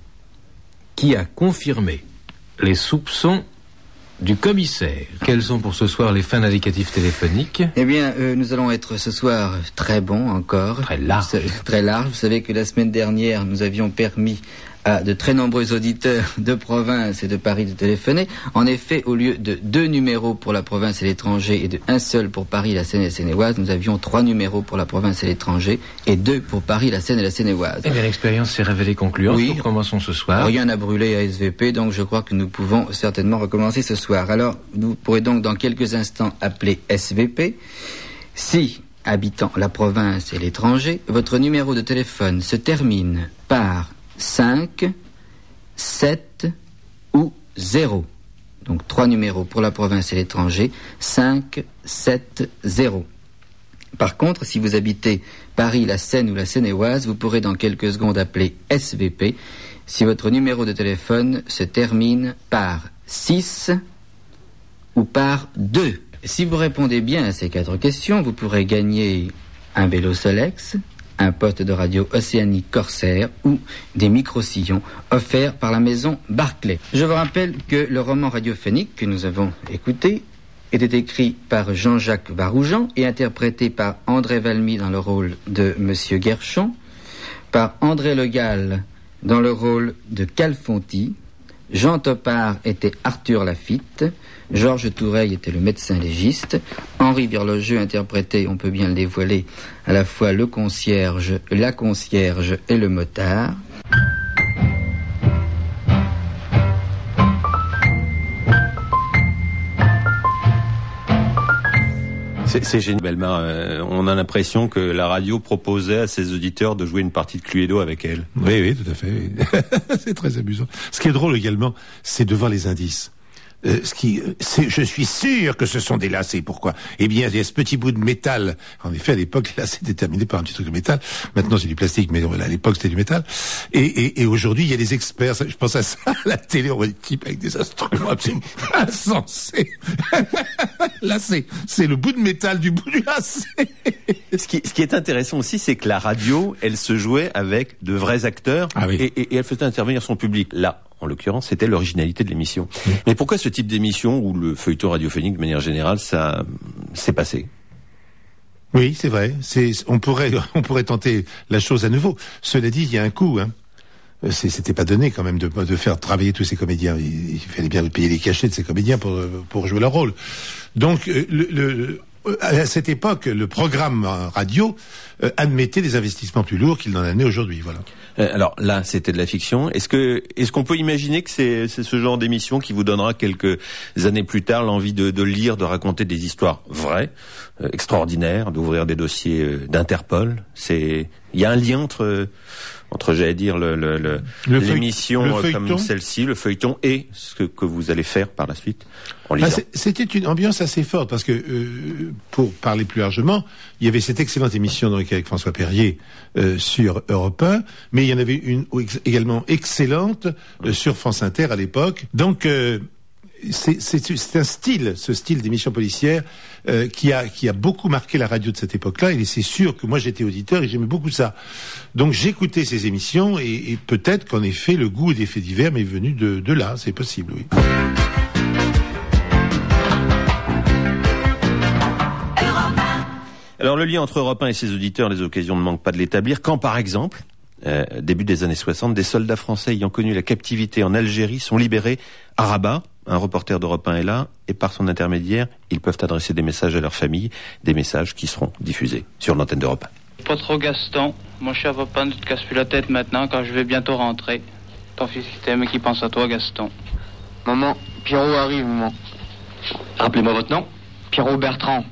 qui a confirmé les soupçons du commissaire? Quels sont pour ce soir les fins d'indicatifs téléphoniques? Eh bien, euh, nous allons être ce soir très bons encore. Très large. Très large. Vous savez que la semaine dernière, nous avions permis à de très nombreux auditeurs de province et de Paris de téléphoner. En effet, au lieu de deux numéros pour la province et l'étranger et de un seul pour Paris, la Seine et la Seine-et-Oise, nous avions trois numéros pour la province et l'étranger et deux pour Paris, la Seine et la Seine-et-Oise. Eh bien, l'expérience s'est révélée concluante. Oui. Nous commençons ce soir. Rien à brûler à S V P, donc je crois que nous pouvons certainement recommencer ce soir. Alors, vous pourrez donc dans quelques instants appeler S V P. Si, habitant la province et l'étranger, votre numéro de téléphone se termine par cinq, sept ou zéro. Donc trois numéros pour la province et l'étranger, cinq, sept, zéro. Par contre, si vous habitez Paris, la Seine ou la Seine-et-Oise, vous pourrez dans quelques secondes appeler S V P si votre numéro de téléphone se termine par six ou par deux. Si vous répondez bien à ces quatre questions, vous pourrez gagner un vélo Solex, un poste de radio Océanique Corsair ou des micro-sillons offerts par la maison Barclay. Je vous rappelle que le roman radiophonique que nous avons écouté était écrit par Jean-Jacques Varoujan et interprété par André Valmy dans le rôle de Monsieur Guerchon, par André Le Gall dans le rôle de Calfonti, Jean Topard était Arthur Lafitte, Georges Toureille était le médecin légiste, Henri Virlogeux interprétait, on peut bien le dévoiler, à la fois le concierge, la concierge et le motard. C'est génial, Belmar. Euh, on a l'impression que la radio proposait à ses auditeurs de jouer une partie de Cluedo avec elle. Oui, oui, tout à fait. Oui. C'est très amusant. Ce qui est drôle également, c'est de voir les indices. Euh, ce qui, c'est, je suis sûr que ce sont des lacets. Pourquoi? Eh bien, il y a ce petit bout de métal. En effet, à l'époque, les lacets étaient terminés par un petit truc de métal. Maintenant, c'est du plastique, mais à l'époque, c'était du métal. Et, et, et aujourd'hui, il y a des experts. Je pense à ça, à la télé, on voit des types avec des instruments absolument insensés. Là, c'est, c'est le bout de métal du bout du lacet. Ce qui, ce qui est intéressant aussi, c'est que la radio, elle se jouait avec de vrais acteurs. Ah oui. et, et, et elle faisait intervenir son public. Là, en l'occurrence, c'était l'originalité de l'émission. Mmh. Mais pourquoi ce type d'émission où le feuilleton radiophonique, de manière générale, ça s'est passé? Oui, c'est vrai. C'est, on pourrait, on pourrait tenter la chose à nouveau. Cela dit, il y a un coût, hein. C'est, c'était pas donné quand même de, de faire travailler tous ces comédiens. Il, il fallait bien payer les cachets de ces comédiens pour, pour jouer leur rôle. Donc, le, le à cette époque, le programme radio euh, admettait des investissements plus lourds qu'il n'en admet aujourd'hui. Voilà. Euh, alors là, c'était de la fiction. Est-ce que, est-ce qu'on peut imaginer que c'est, c'est ce genre d'émission qui vous donnera quelques années plus tard l'envie de, de lire, de raconter des histoires vraies, euh, extraordinaires, d'ouvrir des dossiers euh, d'Interpol? C'est, il y a un lien entre, entre, j'allais dire, le, le, le, le l'émission le comme celle-ci, le feuilleton, et ce que, que vous allez faire par la suite en lisant. Ah, c'était une ambiance assez forte parce que, euh, pour parler plus largement, il y avait cette excellente émission donc avec François Perrier euh, sur Europe un, mais il y en avait une également excellente euh, sur France Inter à l'époque. Donc euh, c'est, c'est, c'est un style, ce style d'émission policière euh, qui a qui a beaucoup marqué la radio de cette époque-là. Et c'est sûr que moi j'étais auditeur et j'aimais beaucoup ça. Donc j'écoutais ces émissions et, et peut-être qu'en effet le goût des faits divers m'est venu de, de là. C'est possible, oui. Alors le lien entre Europe un et ses auditeurs, les occasions ne manquent pas de l'établir. Quand par exemple, euh, début des années soixante, des soldats français ayant connu la captivité en Algérie sont libérés à Rabat, un reporter d'Europe un est là, et par son intermédiaire, ils peuvent adresser des messages à leur famille, des messages qui seront diffusés sur l'antenne d'Europe un. Pas trop Gaston, mon cher papa, ne te casse plus la tête maintenant car je vais bientôt rentrer. Ton fils qui t'aime et qui pense à toi, Gaston. Maman, Pierrot arrive, maman. Rappelez-moi votre nom. Pierrot Bertrand.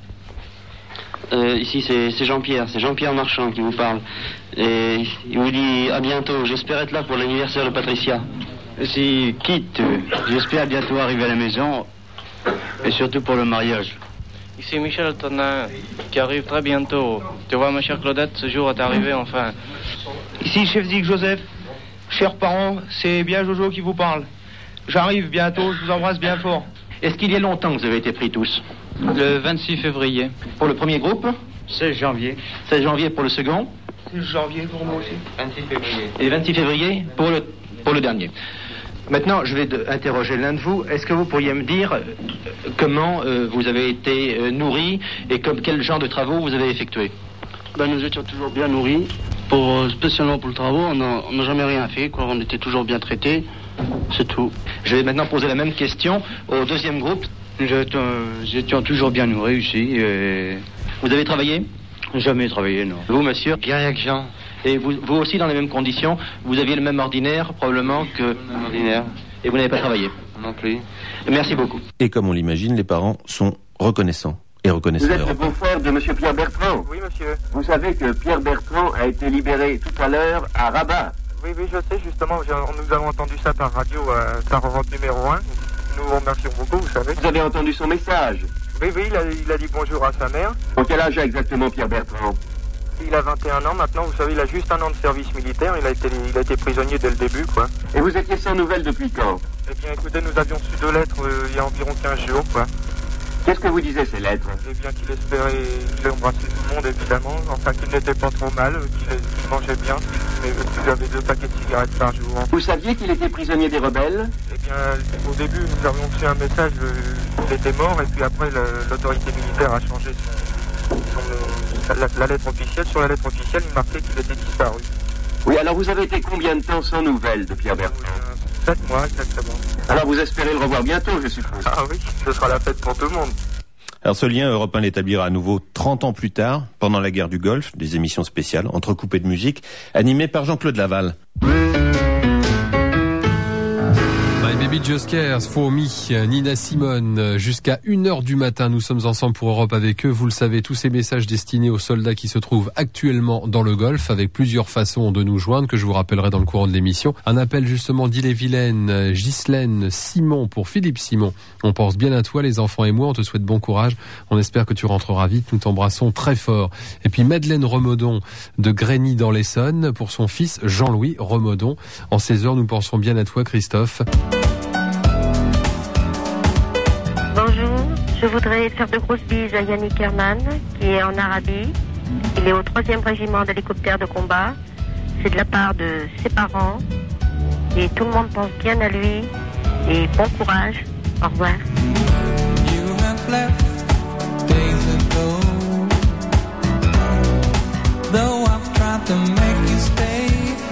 Euh, ici, c'est, c'est Jean-Pierre. C'est Jean-Pierre Marchand qui vous parle. Et il vous dit à bientôt. J'espère être là pour l'anniversaire de Patricia. Si quitte, j'espère bientôt arriver à la maison. Et surtout pour le mariage. Ici Michel Tonin, qui arrive très bientôt. Tu vois, ma chère Claudette, ce jour est arrivé enfin. Ici chef Zig Joseph. Chers parents, c'est bien Jojo qui vous parle. J'arrive bientôt, je vous embrasse bien fort. Est-ce qu'il y a longtemps que vous avez été pris tous? Le vingt-six février. Pour le premier groupe? seize janvier. seize janvier pour le second? seize janvier pour moi aussi. vingt-six février. Et vingt-six février pour le, pour le dernier. Maintenant, je vais de, interroger l'un de vous. Est-ce que vous pourriez me dire euh, comment euh, vous avez été euh, nourri et comme quel genre de travaux vous avez effectué? Ben, nous étions toujours bien nourris. Pour, spécialement pour le travail, on n'a jamais rien fait, quoi. On était toujours bien traités. C'est tout. Je vais maintenant poser la même question au deuxième groupe. Nous étions toujours bien nourris ici. Et... Vous avez travaillé? Jamais travaillé, non. Vous, monsieur? Bien que Jean. Et vous, vous aussi, dans les mêmes conditions, vous aviez le même ordinaire, probablement, que... Le même ordinaire. Et vous n'avez pas travaillé? Non plus. Merci beaucoup. Et comme on l'imagine, les parents sont reconnaissants. Et reconnaissants. Vous êtes le beau-frère de monsieur Pierre Bertrand? Oui, monsieur. Vous savez que Pierre Bertrand a été libéré tout à l'heure à Rabat? Oui, oui, je sais, justement, nous avons entendu ça par radio à Tarorante numéro un. Nous vous remercions beaucoup, vous savez. Vous avez entendu son message? Oui, oui, il a, il a dit bonjour à sa mère. En quel âge a exactement Pierre Bertrand? Il a vingt et un ans maintenant, vous savez, il a juste un an de service militaire, il a été, il a été prisonnier dès le début, quoi. Et vous étiez sans nouvelles depuis quand? Eh bien, écoutez, nous avions reçu deux lettres euh, il y a environ quinze jours, quoi. Qu'est-ce que vous disaient ces lettres? Eh bien, qu'il espérait, qu'il embrassait tout le monde, évidemment, enfin qu'il n'était pas trop mal, qu'il, qu'il mangeait bien, mais qu'il avait deux paquets de cigarettes par jour. Vous saviez qu'il était prisonnier des rebelles? Eh bien, au début, nous avions reçu un message euh, qu'il était mort, et puis après, le, l'autorité militaire a changé son, son, la, la lettre officielle. Sur la lettre officielle, il marquait qu'il était disparu. Oui, alors vous avez été combien de temps sans nouvelles de Pierre Bertrand? Sept mois, exactement. Alors vous espérez le revoir bientôt, je suppose. Ah oui, ce sera la fête pour tout le monde. Alors ce lien, Europe un l'établira à nouveau trente ans plus tard, pendant la guerre du Golfe, des émissions spéciales, entrecoupées de musique, animées par Jean-Claude Laval. My Baby Just Cares, For Me, Nina Simone, jusqu'à une heure du matin, nous sommes ensemble pour Europe avec eux. Vous le savez, tous ces messages destinés aux soldats qui se trouvent actuellement dans le Golfe, avec plusieurs façons de nous joindre, que je vous rappellerai dans le courant de l'émission. Un appel justement d'Ille-et-Vilaine, Ghislaine, Simon, pour Philippe Simon. On pense bien à toi, les enfants et moi, on te souhaite bon courage. On espère que tu rentreras vite, nous t'embrassons très fort. Et puis Madeleine Remeudon de Grigny dans l'Essonne, pour son fils Jean-Louis Remeudon. En ces heures, nous pensons bien à toi, Christophe. Bonjour, je voudrais faire de grosses bises à Yannick Herman, qui est en Arabie. Il est au troisième régiment d'hélicoptères de combat. C'est de la part de ses parents. Et tout le monde pense bien à lui. Et bon courage. Au revoir. You have left days ago. Though I've tried to make you stay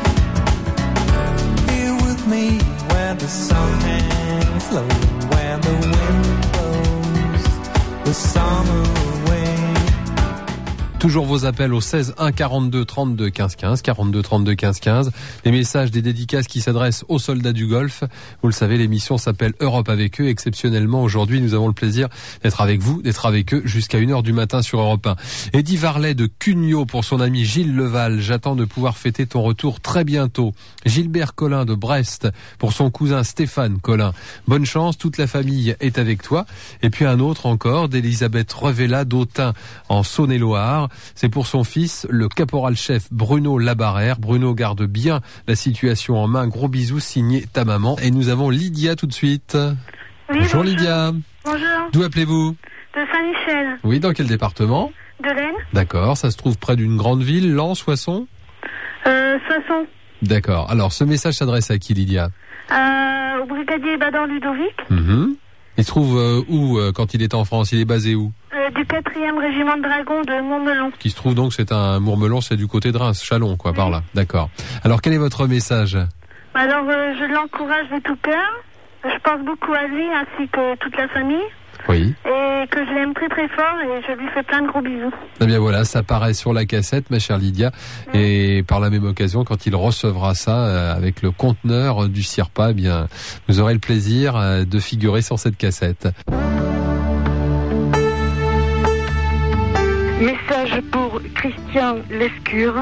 here with me, where the sun hangs low, where the wind blows the summer away. Toujours vos appels au seize un quarante-deux trente-deux quinze quinze, quarante-deux trente-deux quinze quinze. Les messages, des dédicaces qui s'adressent aux soldats du Golfe. Vous le savez, l'émission s'appelle Europe avec eux. Exceptionnellement, aujourd'hui, nous avons le plaisir d'être avec vous, d'être avec eux jusqu'à une heure du matin sur Europe un. Eddie Varlet de Cugnot pour son ami Gilles Leval. J'attends de pouvoir fêter ton retour très bientôt. Gilbert Collin de Brest pour son cousin Stéphane Collin. Bonne chance, toute la famille est avec toi. Et puis un autre encore d'Elisabeth Revella d'Autun en Saône-et-Loire. C'est pour son fils, le caporal-chef Bruno Labarère. Bruno garde bien la situation en main. Gros bisous, signé ta maman. Et nous avons Lydia tout de suite. Oui, bonjour, bonjour Lydia. Bonjour. D'où appelez-vous? De Saint-Michel. Oui, dans quel département? De l'Aisne. D'accord, ça se trouve près d'une grande ville, Lens, Soissons? Euh, Soissons. D'accord. Alors, ce message s'adresse à qui, Lydia? Euh, au brigadier Bador Ludovic. Mmh. Il se trouve euh, où euh, quand il est en France? Il est basé où? euh, Du quatrième régiment de dragons de Mourmelon. Qui se trouve donc, c'est un Mourmelon, c'est du côté de Reims, Châlons, quoi, oui. Par là. D'accord. Alors, quel est votre message? Alors, euh, je l'encourage de tout cœur. Je pense beaucoup à lui ainsi que toute la famille. Oui. Et que je l'aime très très fort et je lui fais plein de gros bisous. Eh bien voilà, ça paraît sur la cassette, ma chère Lydia. Mmh. Et par la même occasion, quand il recevra ça euh, avec le conteneur du Sirpa, eh bien, vous aurez le plaisir euh, de figurer sur cette cassette. Message pour Christian Lescure,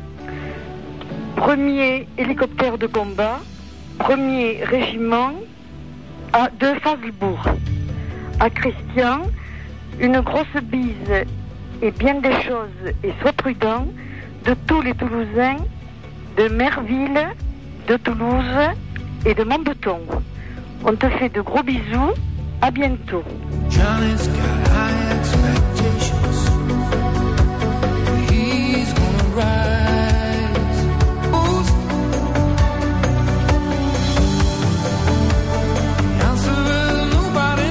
premier hélicoptère de combat, premier régiment à de Faselbourg. À Christian, une grosse bise et bien des choses, et sois prudent, de tous les Toulousains, de Merville, de Toulouse et de Montbeton. On te fait de gros bisous, à bientôt. Johnny's got high expectations. He's gonna rise. Ooh. The answer is nobody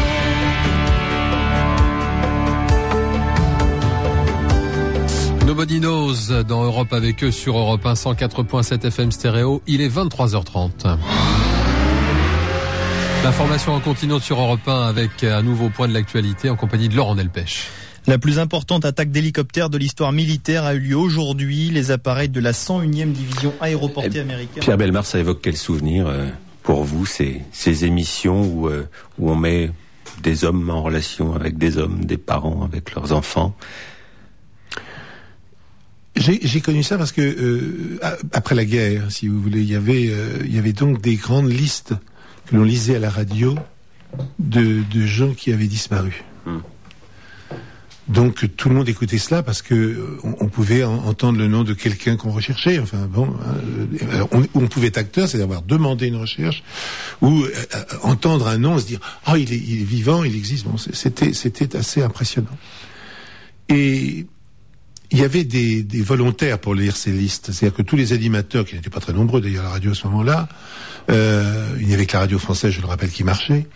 knows. Nobody Knows dans Europe avec eux sur Europe un, cent quatre point sept F M stéréo. Il est vingt-trois heures trente. L'information en continu sur Europe un avec un nouveau point de l'actualité en compagnie de Laurent Delpech. La plus importante attaque d'hélicoptères de l'histoire militaire a eu lieu aujourd'hui. Les appareils de la cent unième division aéroportée américaine. Pierre Bellemare, ça évoque quel souvenir euh, pour vous, ces, ces émissions où, euh, où on met des hommes en relation avec des hommes, des parents avec leurs enfants? J'ai, j'ai connu ça parce que euh, après la guerre, si vous voulez, il y avait, euh, il y avait donc des grandes listes que l'on lisait à la radio de, de gens qui avaient disparu. Hum. Donc tout le monde écoutait cela parce que on, on pouvait en, entendre le nom de quelqu'un qu'on recherchait. Enfin bon, hein, on, on pouvait être acteur, c'est d'avoir demandé une recherche, ou euh, entendre un nom, se dire ah oh, il est, il est vivant, il existe. Bon, c'était, c'était assez impressionnant. Et il y avait des, des volontaires pour lire ces listes, c'est-à-dire que tous les animateurs, qui n'étaient pas très nombreux d'ailleurs à la radio à ce moment-là, euh, il n'y avait que la radio française, je le rappelle, qui marchait,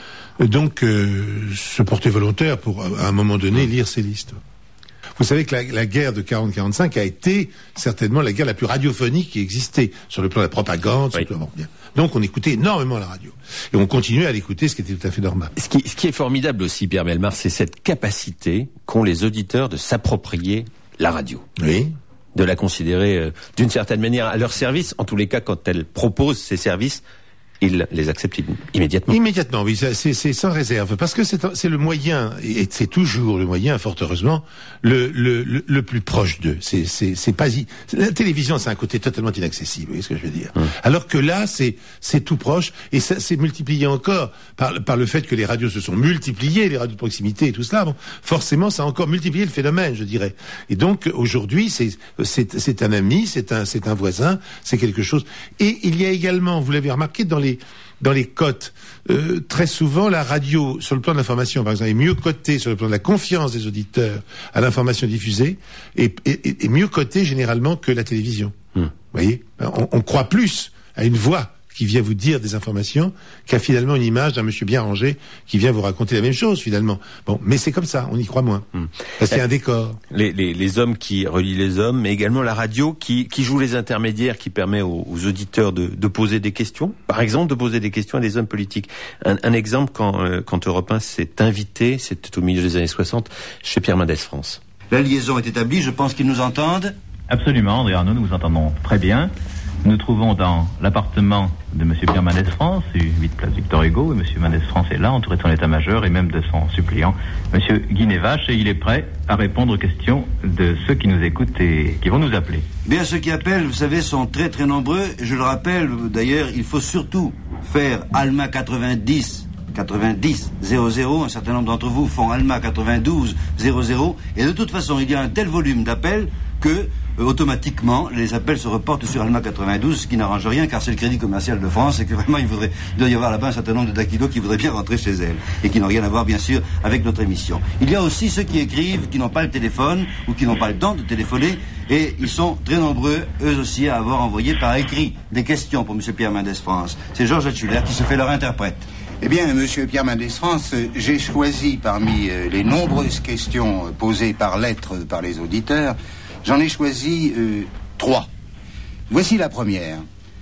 donc euh, se portaient volontaires pour, à un moment donné, lire ces listes. Vous savez que la, la guerre de quarante quarante-cinq a été certainement la guerre la plus radiophonique qui existait, sur le plan de la propagande, oui. Sur le plan, bien. Donc on écoutait énormément la radio. Et on continuait à l'écouter, ce qui était tout à fait normal. Ce qui, ce qui est formidable aussi, Pierre Bellemare, c'est cette capacité qu'ont les auditeurs de s'approprier la radio. Oui. De la considérer euh, d'une certaine manière à leur service. En tous les cas, quand elle propose ses services, ils les acceptent immédiatement. Immédiatement, oui, c'est, c'est sans réserve, parce que c'est, c'est le moyen, et c'est toujours le moyen, fort heureusement, le, le, le, le plus proche d'eux. C'est, c'est, c'est pas, la télévision, c'est un côté totalement inaccessible, vous voyez ce que je veux dire. Hum. Alors que là, c'est, c'est tout proche, et ça s'est multiplié encore par, par le fait que les radios se sont multipliées, les radios de proximité et tout cela. Bon, forcément, ça a encore multiplié le phénomène, je dirais. Et donc, aujourd'hui, c'est, c'est, c'est un ami, c'est un, c'est un voisin, c'est quelque chose. Et il y a également, vous l'avez remarqué, dans les dans les cotes, euh, très souvent la radio, sur le plan de l'information, par exemple, est mieux cotée sur le plan de la confiance des auditeurs à l'information diffusée, et, et, et mieux cotée généralement que la télévision. Mmh. Vous voyez, on, on croit plus à une voix qui vient vous dire des informations qu'à finalement une image d'un monsieur bien rangé qui vient vous raconter la même chose finalement. Bon, mais c'est comme ça, on y croit moins. Mmh. Parce qu'il y a un décor. Les, les, les hommes qui relient les hommes, mais également la radio qui, qui joue les intermédiaires, qui permet aux, aux auditeurs de, de poser des questions. Par exemple, de poser des questions à des hommes politiques. Un, un exemple, quand, euh, quand Europe un s'est invité, c'était au milieu des années soixante, chez Pierre Mendès France. La liaison est établie, je pense qu'ils nous entendent. Absolument, André Arnaud, nous vous entendons très bien. Nous nous trouvons dans l'appartement de M. Pierre Mendès France, huit place Victor Hugo, et M. Mendès France est là, entouré de son état-major et même de son suppléant, M. Guy Nevache, et il est prêt à répondre aux questions de ceux qui nous écoutent et qui vont nous appeler. Bien, ceux qui appellent, vous savez, sont très très nombreux. Je le rappelle, d'ailleurs, il faut surtout faire Alma quatre-vingt-dix, quatre-vingt-dix, zéro zéro. Un certain nombre d'entre vous font Alma quatre-vingt-douze, zéro zéro. Et de toute façon, il y a un tel volume d'appels que Euh, automatiquement, les appels se reportent sur Alma quatre-vingt-douze, ce qui n'arrange rien, car c'est le Crédit Commercial de France, et que vraiment, il faudrait, il doit y avoir là-bas un certain nombre de dakilos qui voudraient bien rentrer chez elles, et qui n'ont rien à voir, bien sûr, avec notre émission. Il y a aussi ceux qui écrivent, qui n'ont pas le téléphone, ou qui n'ont pas le temps de téléphoner, et ils sont très nombreux, eux aussi, à avoir envoyé par écrit des questions pour M. Pierre Mendès France. C'est Georges Hatchuler qui se fait leur interprète. Eh bien, Monsieur Pierre Mendès France, j'ai choisi parmi les nombreuses questions posées par lettre par les auditeurs, j'en ai choisi euh, trois. Voici la première.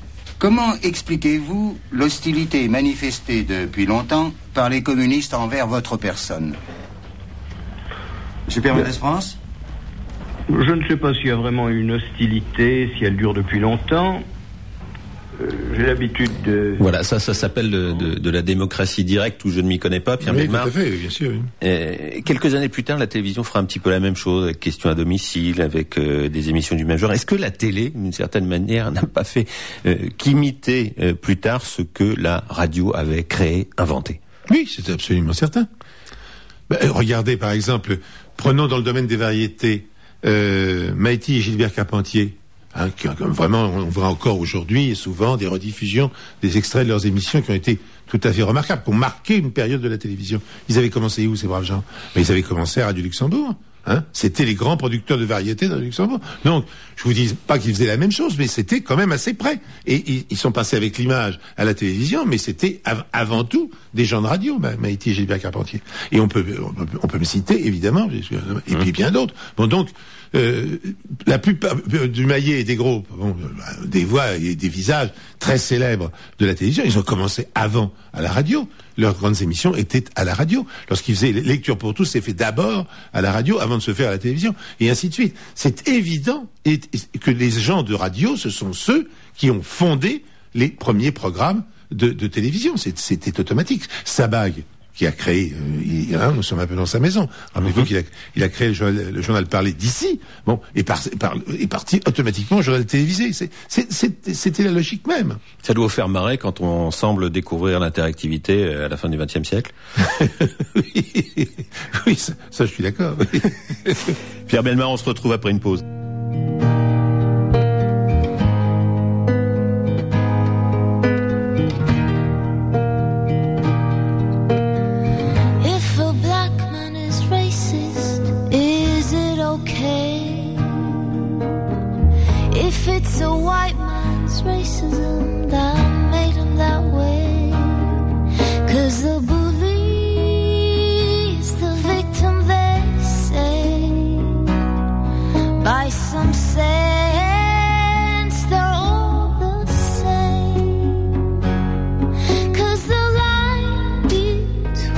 Comment expliquez-vous l'hostilité manifestée depuis longtemps par les communistes envers votre personne? Monsieur Pierre Mendès France? Je ne sais pas s'il y a vraiment une hostilité, si elle dure depuis longtemps. Euh, j'ai l'habitude de... Voilà, ça, ça s'appelle de, de, de la démocratie directe, où je ne m'y connais pas, Pierre Oui, Bellemare. tout à fait, bien sûr. Oui. Euh, quelques années plus tard, la télévision fera un petit peu la même chose, avec questions à domicile, avec euh, des émissions du même genre. Est-ce que la télé, d'une certaine manière, n'a pas fait euh, qu'imiter euh, plus tard ce que la radio avait créé, inventé? Oui, c'est absolument certain. Ben, regardez, par exemple, prenons dans le domaine des variétés, euh, Maïty et Gilbert Carpentier. Hein, qui, vraiment, on voit encore aujourd'hui souvent des rediffusions, des extraits de leurs émissions qui ont été tout à fait remarquables, qui ont marqué une période de la télévision. Ils avaient commencé où, ces braves gens? Mais ils avaient commencé à Radio Luxembourg. Hein, c'était les grands producteurs de variétés dans le Luxembourg. Donc, je vous dis pas qu'ils faisaient la même chose, mais c'était quand même assez près. Et ils, ils sont passés avec l'image à la télévision, mais c'était av- avant tout des gens de radio, Ma- Maïty et Gilbert Carpentier. Et on peut, on peut, on peut me citer, évidemment, et puis bien d'autres. Bon, donc, euh, la plupart du Maillet et des gros, bon, des voix et des visages très célèbres de la télévision, ils ont commencé avant à la radio. Leurs grandes émissions étaient à la radio. Lorsqu'ils faisaient Lecture pour tous, c'est fait d'abord à la radio avant de se faire à la télévision, et ainsi de suite. C'est évident et, et, que les gens de radio, ce sont ceux qui ont fondé les premiers programmes de, de télévision. C'est, c'était automatique. Sabag, qui a créé, euh, il, hein, nous sommes un peu dans sa maison. Rappelez-vous mm-hmm. qu'il a, il a créé le journal, le journal Parler d'ici, bon, et par, par, est parti automatiquement au journal télévisé. C'est, c'est, c'est, c'était la logique même. Ça doit vous faire marrer quand on semble découvrir l'interactivité à la fin du vingtième siècle. oui, oui ça, ça, je suis d'accord. Oui. Pierre Bellemare, on se retrouve après une pause. It's a white man's racism that made him that way. 'Cause the bully is the victim, they say. By some sense, they're all the same. 'Cause the line between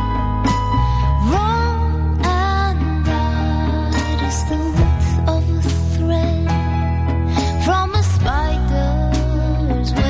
wrong and right is the width of a thread. From a spider's web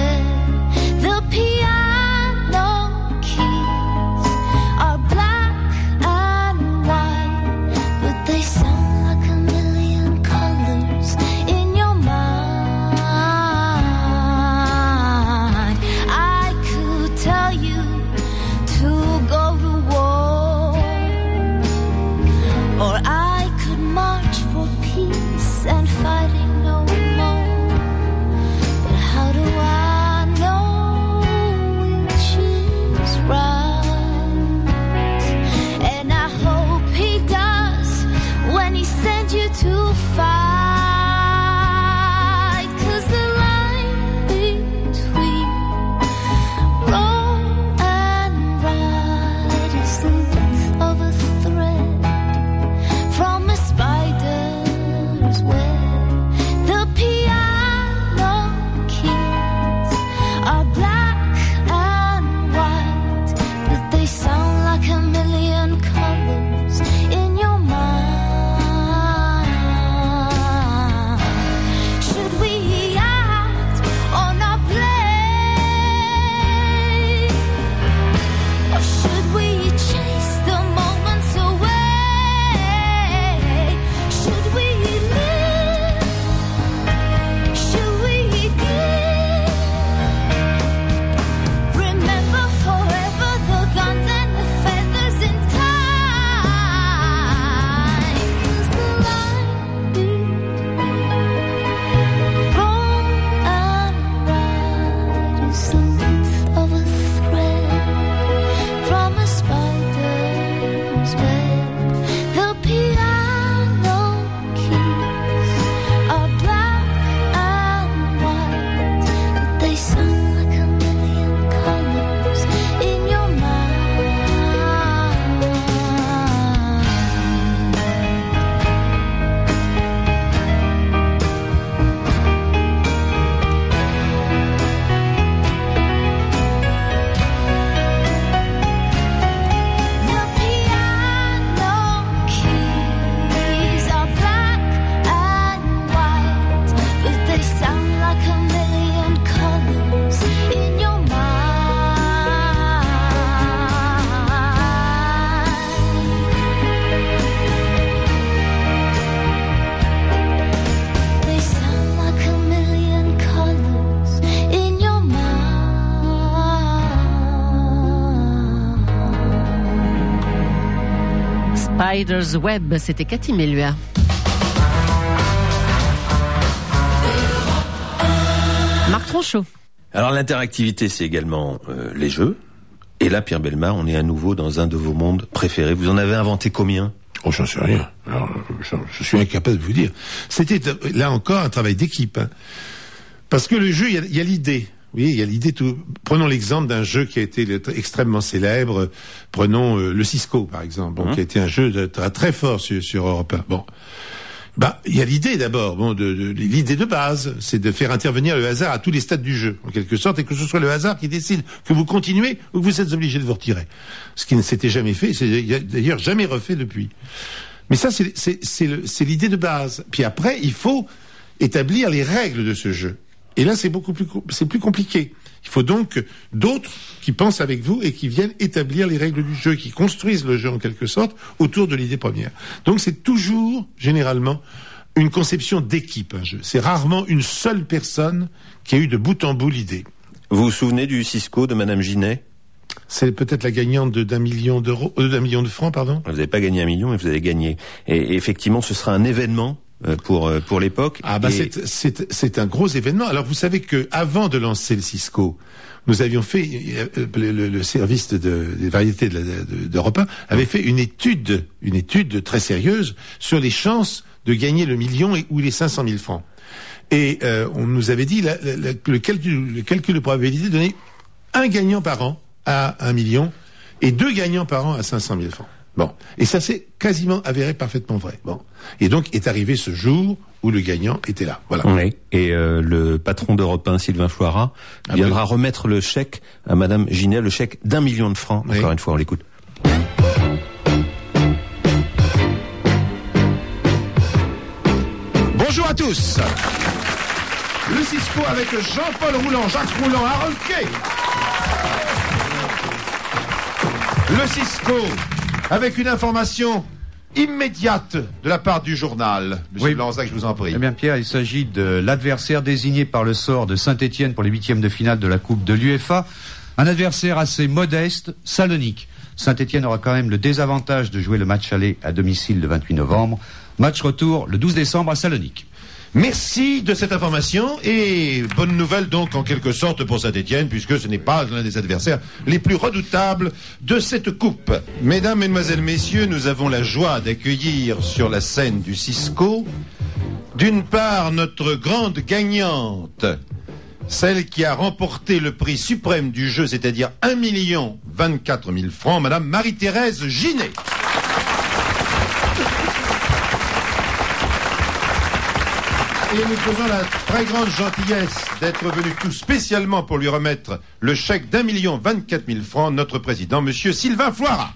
Spider's Web, c'était Cathy Melua. Marc Tronchot. Alors l'interactivité, c'est également euh, les jeux. Et là, Pierre Bellemare, on est à nouveau dans un de vos mondes préférés. Vous en avez inventé combien ? Oh, j'en sais rien. Alors, je, je suis incapable de vous dire. C'était, là encore, un travail d'équipe. Hein. Parce que le jeu, il y a, il y a l'idée. Oui, il y a l'idée tout. Prenons l'exemple d'un jeu qui a été extrêmement célèbre. Prenons euh, le Cisco, par exemple, bon, mmh. qui a été un jeu de, très, très fort sur, sur Europe un. Bon. Bah, il y a l'idée d'abord, bon, de, de, l'idée de base, c'est de faire intervenir le hasard à tous les stades du jeu, en quelque sorte, et que ce soit le hasard qui décide que vous continuez ou que vous êtes obligé de vous retirer. Ce qui ne s'était jamais fait, c'est d'ailleurs jamais refait depuis. Mais ça, c'est, c'est, c'est, le, c'est l'idée de base. Puis après, il faut établir les règles de ce jeu. Et là, c'est beaucoup plus, c'est plus compliqué. Il faut donc d'autres qui pensent avec vous et qui viennent établir les règles du jeu, qui construisent le jeu en quelque sorte autour de l'idée première. Donc c'est toujours, généralement, une conception d'équipe, un jeu. C'est rarement une seule personne qui a eu de bout en bout l'idée. Vous vous souvenez du Cisco de Madame Ginet ? C'est peut-être la gagnante de, d'un million d'euros, euh, d'un million de francs, pardon. Vous n'avez pas gagné un million, mais vous avez gagné. Et, et effectivement, ce sera un événement pour pour l'époque. Ah bah et... c'est, c'est c'est un gros événement. Alors vous savez que avant de lancer le Cisco, nous avions fait le, le, le service de, de, des variétés de, de, d'Europe un avait fait une étude une étude très sérieuse sur les chances de gagner le million et, ou les cinq cent mille francs. Et euh, on nous avait dit la, la, la, le calcul le calcul de probabilité donnait un gagnant par an à un million et deux gagnants par an à cinq cent mille francs. Bon. Et ça s'est quasiment avéré parfaitement vrai. Bon. Et donc est arrivé ce jour où le gagnant était là. Voilà. Oui. Et euh, le patron d'Europe un, Sylvain Floirat, ah viendra oui. remettre le chèque à Madame Ginet, le chèque d'un million de francs. Oui. Encore une fois, on l'écoute. Bonjour à tous. Le Cisco avec Jean-Paul Rouland, Jacques Rouland, Harold Kay. Le Cisco avec une information immédiate de la part du journal. Monsieur oui. Blanzac, je vous en prie. Eh bien, Pierre, il s'agit de l'adversaire désigné par le sort de Saint-Étienne pour les huitièmes de finale de la Coupe de l'UEFA. Un adversaire assez modeste, Salonique. Saint-Étienne aura quand même le désavantage de jouer le match aller à domicile le vingt-huit novembre. Match retour le douze décembre à Salonique. Merci de cette information et bonne nouvelle donc en quelque sorte pour Saint-Étienne puisque ce n'est pas l'un des adversaires les plus redoutables de cette coupe. Mesdames, Mesdemoiselles, Messieurs, nous avons la joie d'accueillir sur la scène du Cisco d'une part notre grande gagnante, celle qui a remporté le prix suprême du jeu, c'est-à-dire un million vingt-quatre mille francs, Madame Marie-Thérèse Ginet. Et nous faisons la très grande gentillesse d'être venus tout spécialement pour lui remettre le chèque d'un million vingt-quatre mille francs, notre président, Monsieur Sylvain Floirat.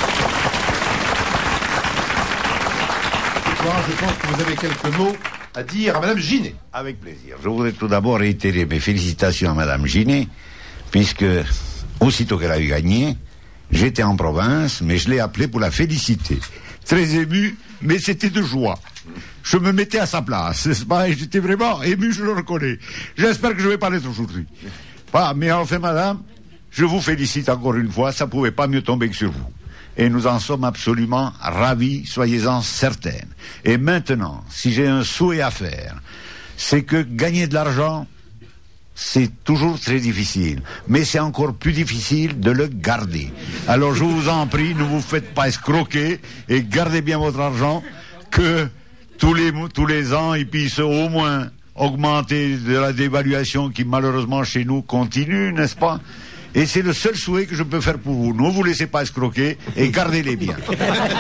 Floirat, je pense que vous avez quelques mots à dire à Madame Ginet. Avec plaisir. Je voudrais tout d'abord réitérer mes félicitations à Madame Ginet, puisque aussitôt qu'elle a eu gagné, j'étais en province, mais je l'ai appelée pour la féliciter. Très ému, mais c'était de joie. Je me mettais à sa place, n'est-ce pas? Et j'étais vraiment ému, je le reconnais. J'espère que je vais pas l'être aujourd'hui. Bah, mais enfin, madame, je vous félicite encore une fois, ça pouvait pas mieux tomber que sur vous. Et nous en sommes absolument ravis, soyez-en certaines. Et maintenant, si j'ai un souhait à faire, c'est que gagner de l'argent, c'est toujours très difficile. Mais c'est encore plus difficile de le garder. Alors je vous en prie, ne vous faites pas escroquer et gardez bien votre argent, que tous les, tous les ans, il puisse au moins augmenter de la dévaluation qui malheureusement chez nous continue, n'est-ce pas? Et c'est le seul souhait que je peux faire pour vous. Ne vous laissez pas escroquer et gardez-les bien. Bon.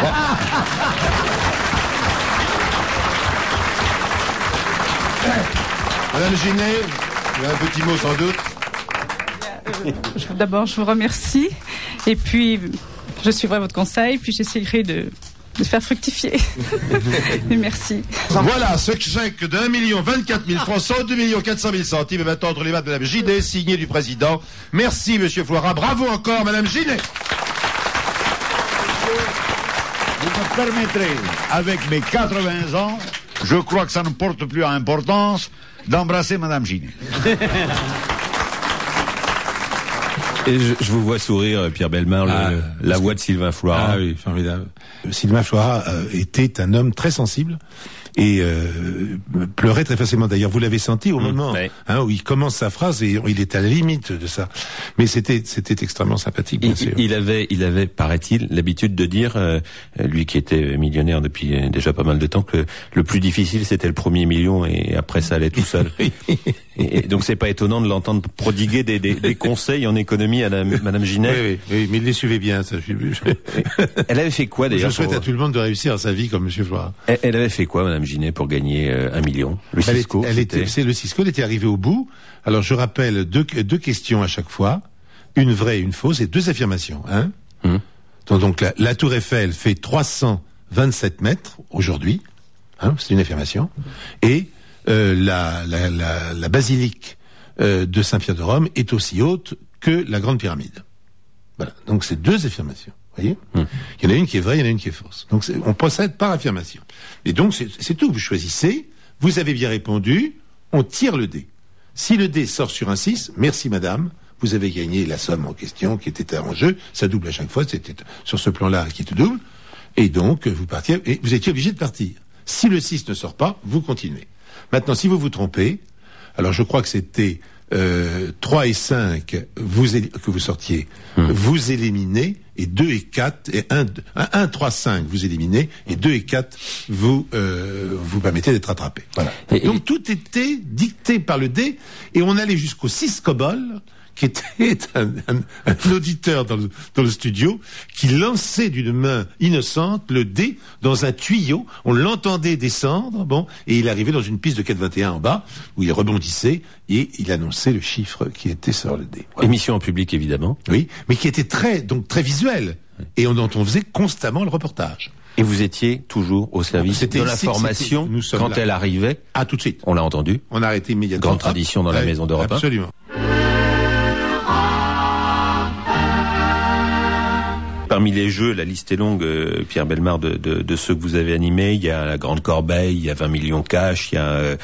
Madame Ginet, il y a un petit mot sans doute. Euh, D'abord, je vous remercie. Et puis, je suivrai votre conseil, puis j'essaierai de... de faire fructifier. Merci. Voilà, ce chèque d'un million vingt-quatre mille francs, cent deux millions quatre cent mille centimes, et maintenant entre les mains de Madame Ginet, signé du président. Merci, Monsieur Floirat. Bravo encore, Madame Ginet. Vous me permettrez, avec mes quatre-vingts ans, je crois que ça ne porte plus à importance, d'embrasser Madame Ginet. Et je, je vous vois sourire, Pierre Bellemare, Ah, le, la voix de Sylvain Floirat. Ah oui, formidable. Sylvain Floirat euh, était un homme très sensible et euh, pleurait très facilement. D'ailleurs, vous l'avez senti au Mmh, moment ouais. hein, où il commence sa phrase et il est à la limite de ça. Mais c'était c'était extrêmement sympathique, bien Il, sûr. il avait, il avait, paraît-il, l'habitude de dire, euh, lui qui était millionnaire depuis euh, déjà pas mal de temps, que le plus difficile c'était le premier million et après ça allait tout seul. et, et donc c'est pas étonnant de l'entendre prodiguer des, des, des conseils en économie à la, Madame Ginet. Oui, oui, oui, mais il les suivait bien, ça. Je, je... Elle avait fait quoi d'ailleurs Je souhaite pour... à tout le monde de réussir sa vie comme Monsieur Floirat. Elle, elle avait fait quoi, Madame Ginet, pour gagner euh, un million? Le Elle Cisco. était, elle était, c'est le Cisco, elle était arrivée au bout. Alors je rappelle deux, deux questions à chaque fois, une vraie et une fausse, et deux affirmations. Hein Hum. donc, donc la, la Tour Eiffel fait trois cent vingt-sept mètres aujourd'hui, hein, c'est une affirmation, et euh, la, la, la, la basilique euh, de Saint-Pierre-de-Rome est aussi haute que la Grande Pyramide. Voilà, donc c'est deux affirmations. Voyez, hum. il y en a une qui est vraie, il y en a une qui est fausse. Donc c'est, on procède par affirmation. Et donc c'est, c'est tout. Vous choisissez. Vous avez bien répondu. On tire le dé. Si le dé sort sur un six, merci madame. Vous avez gagné la somme en question qui était en jeu. Ça double à chaque fois. C'était sur ce plan-là qui était double. Et donc vous partiez. Et vous étiez obligé de partir. Si le six ne sort pas, vous continuez. Maintenant, si vous vous trompez, alors je crois que c'était euh, trois et cinq vous éli- que vous sortiez, Hum. vous éliminez, et deux et quatre, et un, un, trois, cinq vous éliminez, et deux et quatre vous euh, vous permettez d'être rattrapé. Voilà. Et- Donc tout était dicté par le dé, et on allait jusqu'au six Cobol, qui était un, un, un auditeur dans le, dans le studio, qui lançait d'une main innocente le dé dans un tuyau. On l'entendait descendre, bon, et il arrivait dans une piste de quatre vingt et un en bas, où il rebondissait, et il annonçait le chiffre qui était sur le dé. Voilà. Émission en public, évidemment. Oui, mais qui était très, donc très visuel, et on, dont on faisait constamment le reportage. Et vous étiez toujours au service C'était- de l'information c'était- nous sommes quand là. elle arrivait. Ah, tout de suite. On l'a entendu. On a arrêté immédiatement. Grande tradition dans la Ouais, maison d'Europe un. Absolument. Parmi les jeux, la liste est longue, euh, Pierre Bellemare, de, de, de ceux que vous avez animés. Il y a la Grande Corbeille, il y a vingt millions cash, il y a euh,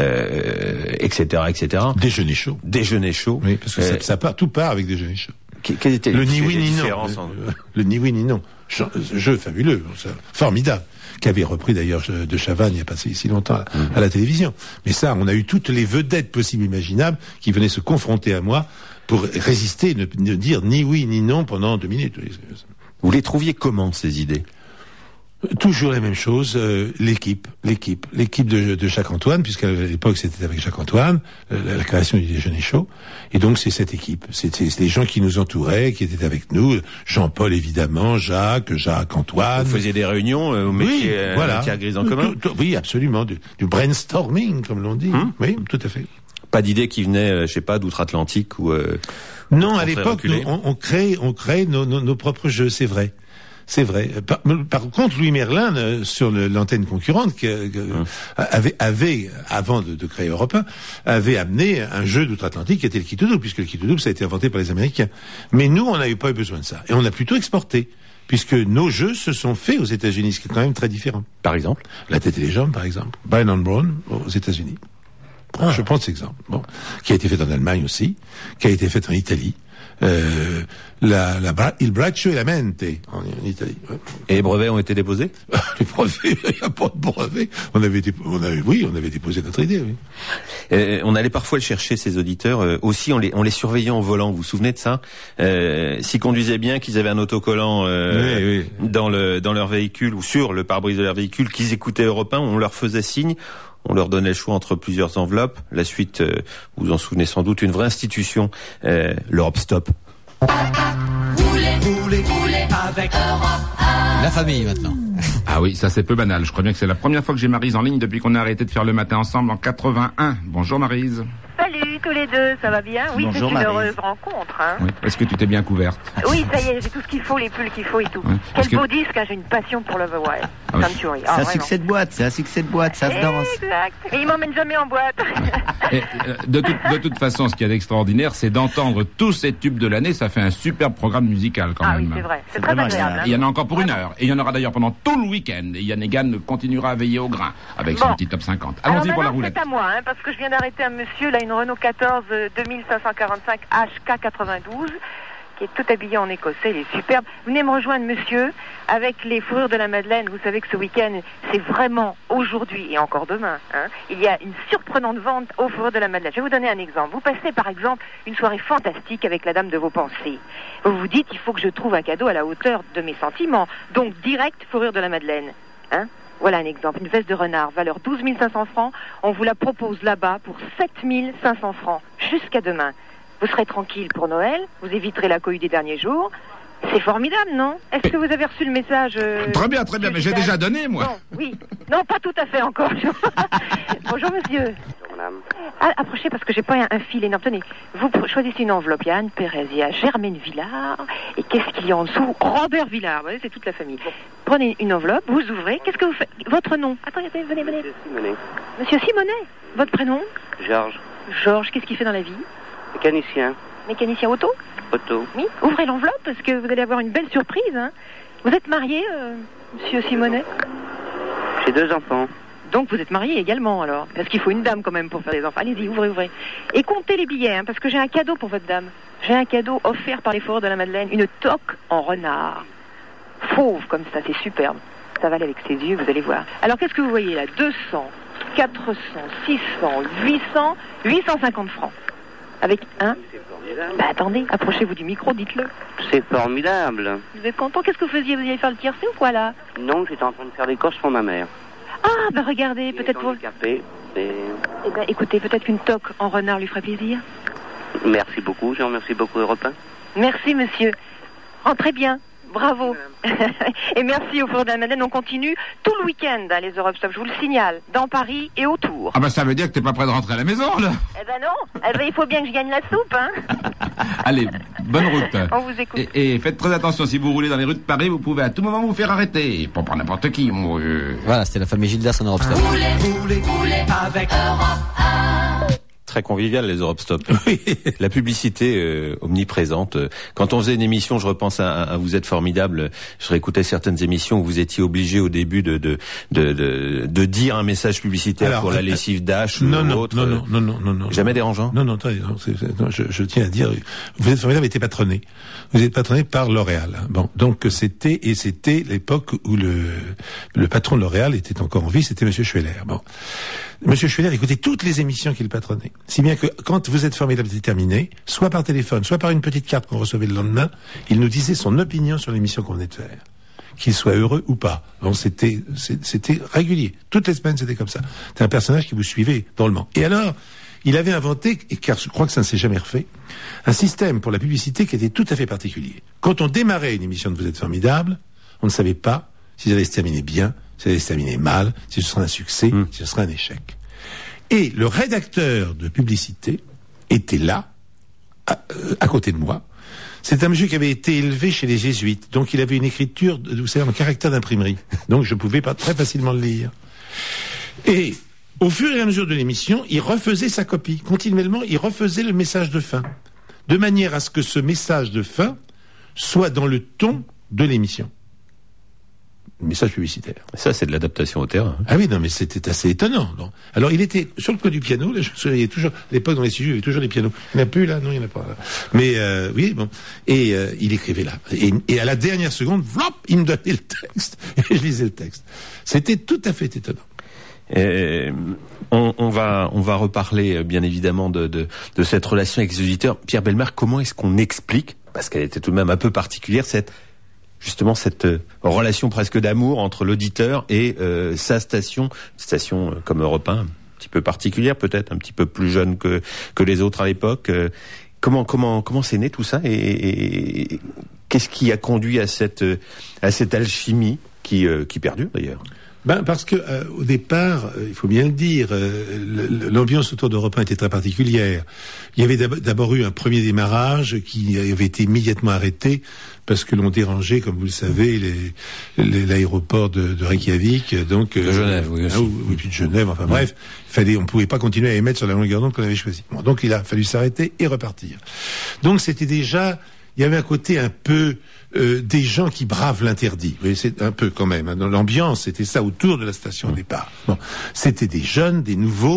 euh, et cetera, et cetera. Déjeuner chaud. Déjeuner chaud. Oui, parce que Euh, ça, ça part, tout part avec déjeuner chaud. que- Quelles étaient Le les, ni oui les ni non. différences en- Le, le ni oui ni non. Jeu, jeu fabuleux, ça, formidable, qu'avait repris d'ailleurs de Chavannes il n'y a pas si, si longtemps à, Mhm. à la télévision. Mais ça, on a eu toutes les vedettes possibles imaginables qui venaient se confronter à moi pour résister, ne, ne dire ni oui ni non pendant deux minutes. Vous les trouviez comment, ces idées? Toujours la même chose, euh, l'équipe, l'équipe, l'équipe de, de Jacques-Antoine, puisqu'à l'époque c'était avec Jacques-Antoine, euh, la, la création du déjeuner chaud, et donc c'est cette équipe, c'était c'est les gens qui nous entouraient, qui étaient avec nous, Jean-Paul évidemment, Jacques, Jacques-Antoine. Vous faisiez des réunions, euh, vous mettiez euh, voilà. matière grise en commun? Tout- tout- oui, absolument, du, du brainstorming, comme l'on dit. Hum. Oui, tout à fait. Pas d'idées qui venaient, euh, je sais pas, d'outre-Atlantique ou... Euh, Non, à contraire l'époque, reculé. nous, on, on crée, on crée nos, nos, nos propres jeux, c'est vrai. C'est vrai. Par, par contre, Louis Merlin, euh, sur le- l'antenne concurrente, que, que, Hum. avait, avait, avant de, de créer Europe un, avait amené un jeu d'outre-Atlantique qui était le kit double, puisque le kit double, ça a été inventé par les Américains. Mais nous, on n'avait pas eu besoin de ça. Et on a plutôt exporté, puisque nos jeux se sont faits aux États-Unis, ce qui est quand même très différent. Par exemple? La tête et les jambes, par exemple. Brian and Brown, aux États-Unis. Ah. Je prends cet exemple. Bon. Qui a été fait en Allemagne aussi, qui a été fait en Italie. Euh, la, la, bra- il braccio e la mente en, en Italie. Ouais. Et les brevets ont été déposés? Les brevets, il n'y a pas de brevets. On avait, dép- on avait, oui, on avait déposé notre idée, oui. Euh, on allait parfois le chercher, ces auditeurs. Euh, aussi, on les, on les surveillait en volant. Vous vous souvenez de ça? euh, S'ils conduisaient bien, qu'ils avaient un autocollant euh, Oui, oui. dans le dans leur véhicule ou sur le pare-brise de leur véhicule, qu'ils écoutaient Europe un, on leur faisait signe. On leur donnait le choix entre plusieurs enveloppes. La suite, euh, vous vous en souvenez sans doute, une vraie institution, euh, l'Europe Stop. Roulez, roulez, roulez avec Europe un. La famille maintenant. Ah oui, ça c'est peu banal. Je crois bien que c'est la première fois que j'ai Maryse en ligne depuis qu'on a arrêté de faire le matin ensemble en quatre-vingt-un. Bonjour Maryse. Salut tous les deux, ça va bien? Oui, Bonjour, c'est une Maryse. heureuse rencontre. Hein. Oui. Est-ce que tu t'es bien couverte? Oui, ça y est, j'ai tout ce qu'il faut, les pulls qu'il faut et tout. Ouais. Est-ce Quel que- beau disque, hein, j'ai une passion pour l'Overwild. Ah oui. Ça me tuerie. C'est Ah, un vraiment. succès de boîte, c'est un succès de boîte, ça se danse. Exact. Et il m'emmène jamais en boîte. Et, euh, de, toute, de toute façon, ce qu'il y a d'extraordinaire, c'est d'entendre tous ces tubes de l'année. Ça fait un superbe programme musical quand Ah même. oui, c'est vrai. C'est très vraiment agréable. Il y en a hein. encore pour une heure. Et il y en aura d'ailleurs pendant tout le week-end. Et Yann Egan continuera à veiller au grain avec son Bon. petit top cinquante. Alors Allons-y pour la maintenant, roulette. c'est à moi, hein, parce que je viens d'arrêter un monsieur, là, une Renault quatorze euh, deux mille cinq cent quarante-cinq H K quatre-vingt-douze. qui est tout habillé en écossais, il est superbe. Venez me rejoindre, monsieur, avec les fourrures de la Madeleine. Vous savez que ce week-end, c'est vraiment aujourd'hui et encore demain, hein, il y a une surprenante vente aux fourrures de la Madeleine. Je vais vous donner un exemple. Vous passez, par exemple, une soirée fantastique avec la dame de vos pensées. Vous vous dites, il faut que je trouve un cadeau à la hauteur de mes sentiments. Donc, direct, fourrure de la Madeleine. Hein? Voilà un exemple. Une veste de renard, valeur douze mille cinq cents francs. On vous la propose là-bas pour sept mille cinq cents francs. Jusqu'à demain. Vous serez tranquille pour Noël. Vous éviterez la cohue des derniers jours. C'est formidable, non? Est-ce que vous avez reçu le message euh, Très bien, très bien, mais j'ai déjà donné, moi. Non, oui. Non, pas tout à fait encore. Bonjour, monsieur. Ah, approchez parce que j'ai pas un, un fil énorme. Tenez, vous choisissez une enveloppe. Il y a Anne Pérez, il y a Germaine Villard. Et qu'est-ce qu'il y a en dessous? Robert Villard. Vous voyez, c'est toute la famille. Prenez une enveloppe, vous ouvrez. Qu'est-ce que vous faites? Votre nom? Attendez, venez, venez. Monsieur Simonet. Monsieur Simonet. Votre prénom? Georges. Georges, qu'est-ce qu'il fait dans la vie? Mécanicien. Mécanicien auto? Auto. Oui. Ouvrez l'enveloppe parce que vous allez avoir une belle surprise. Hein. Vous êtes marié, euh, monsieur Simonet? J'ai deux enfants. Donc vous êtes marié également alors? Parce qu'il faut une dame quand même pour faire des enfants. Allez-y, ouvrez, ouvrez. Et comptez les billets, hein, parce que j'ai un cadeau pour votre dame. J'ai un cadeau offert par les fourrures de la Madeleine. Une toque en renard. Fauve comme ça, c'est superbe. Ça va aller avec ses yeux, vous allez voir. Alors qu'est-ce que vous voyez là? deux cents, quatre cents, six cents, huit cents, huit cent cinquante francs. Avec un... Bah attendez, approchez-vous du micro, dites-le. C'est formidable. Vous êtes content? Qu'est-ce que vous faisiez? Vous alliez faire le tiercé ou quoi là? Non, j'étais en train de faire des courses pour ma mère. Ah bah regardez, peut-être pour... Handicapée, et... Eh ben écoutez, peut-être qu'une toque en renard lui ferait plaisir. Merci beaucoup, je remercie beaucoup Europe un. Merci monsieur. Rentrez bien. Bravo. Et merci au Four de la Madeleine. On continue tout le week-end, hein, les Europe Stop, je vous le signale, dans Paris et autour. Ah bah ça veut dire que t'es pas prêt de rentrer à la maison, là. Eh ben non, eh ben, il faut bien que je gagne la soupe, hein. Allez, bonne route. On vous écoute. Et, et faites très attention, si vous roulez dans les rues de Paris, vous pouvez à tout moment vous faire arrêter. Pas par n'importe qui, moi. Je... Voilà, c'était la famille Gildas en Europe Stop. Roulez, roulez, roulez avec Europe un. Très convivial, les Europe Stop. Oui. La publicité euh, omniprésente. Quand on faisait une émission, je repense à, à Vous êtes formidable, je réécoutais certaines émissions où vous étiez obligé au début de de de de, de dire un message publicitaire. Alors, pour la lessive Dash non, ou non, autre. Non, non, non, non, non, non. Jamais dérangeant. Non, non, non, c'est, c'est, non je, je tiens à dire, Vous êtes formidable était patronné. Vous êtes patronné par L'Oréal. Bon, donc c'était et c'était l'époque où le le patron de L'Oréal était encore en vie, c'était Monsieur Schweller. Bon. Monsieur Schweller écoutait toutes les émissions qu'il patronnait. Si bien que quand Vous êtes formidable était terminé, soit par téléphone, soit par une petite carte qu'on recevait le lendemain, il nous disait son opinion sur l'émission qu'on venait de faire. Qu'il soit heureux ou pas. Donc c'était, c'était régulier. Toutes les semaines, c'était comme ça. C'était un personnage qui vous suivait drôlement. Et alors, il avait inventé, et car je crois que ça ne s'est jamais refait, un système pour la publicité qui était tout à fait particulier. Quand on démarrait une émission de Vous êtes formidable, on ne savait pas si ça allait se terminer bien, si ça allait se terminer mal, si ce serait un succès, mmh. si ce serait un échec. Et le rédacteur de publicité était là, à, euh, à côté de moi. C'est un monsieur qui avait été élevé chez les jésuites, donc il avait une écriture, vous savez, en caractère d'imprimerie. Donc je pouvais pas très facilement le lire. Et au fur et à mesure de l'émission, il refaisait sa copie. Continuellement, il refaisait le message de fin. De manière à ce que ce message de fin soit dans le ton de l'émission. Message publicitaire. Ça, c'est de l'adaptation au terrain. Ah oui, non, mais c'était assez étonnant. Non. Alors, il était sur le coin du piano. Là, je me souviens, il y avait toujours, à l'époque, dans les studios, il y avait toujours les pianos. Il n'y en a plus, là? Non, il n'y en a pas. Là. Mais, euh, oui, bon. Et, euh, il écrivait là. Et, et à la dernière seconde, flop, il me donnait le texte. Et je lisais le texte. C'était tout à fait étonnant. Et on, on va, on va reparler, bien évidemment, de, de, de cette relation avec les auditeurs. Pierre Bellemare, comment est-ce qu'on explique, parce qu'elle était tout de même un peu particulière, cette, justement cette euh, relation presque d'amour entre l'auditeur et euh, sa station, une station euh, comme Europe un, un petit peu particulière peut-être, un petit peu plus jeune que que les autres à l'époque. Euh, comment comment comment c'est né tout ça et, et, et qu'est-ce qui a conduit à cette à cette alchimie qui euh, qui perdure d'ailleurs? Ben parce que euh, au départ, euh, il faut bien le dire, euh, l'ambiance autour d'Europe un était très particulière. Il y avait d'abord eu un premier démarrage qui avait été immédiatement arrêté parce que l'on dérangeait, comme vous le savez, les, les, l'aéroport de, de Reykjavik, donc de euh, Genève, oui, aussi. Ah, ou, ou puis de Genève. Enfin ouais. Bref, il fallait, on pouvait pas continuer à émettre sur la longueur d'onde qu'on avait choisie. Bon, donc il a fallu s'arrêter et repartir. Donc c'était déjà, il y avait un côté un peu euh, des gens qui bravent l'interdit. Vous voyez, c'est un peu quand même. Hein, dans l'ambiance, c'était ça autour de la station au départ. Bon, c'était des jeunes, des nouveaux,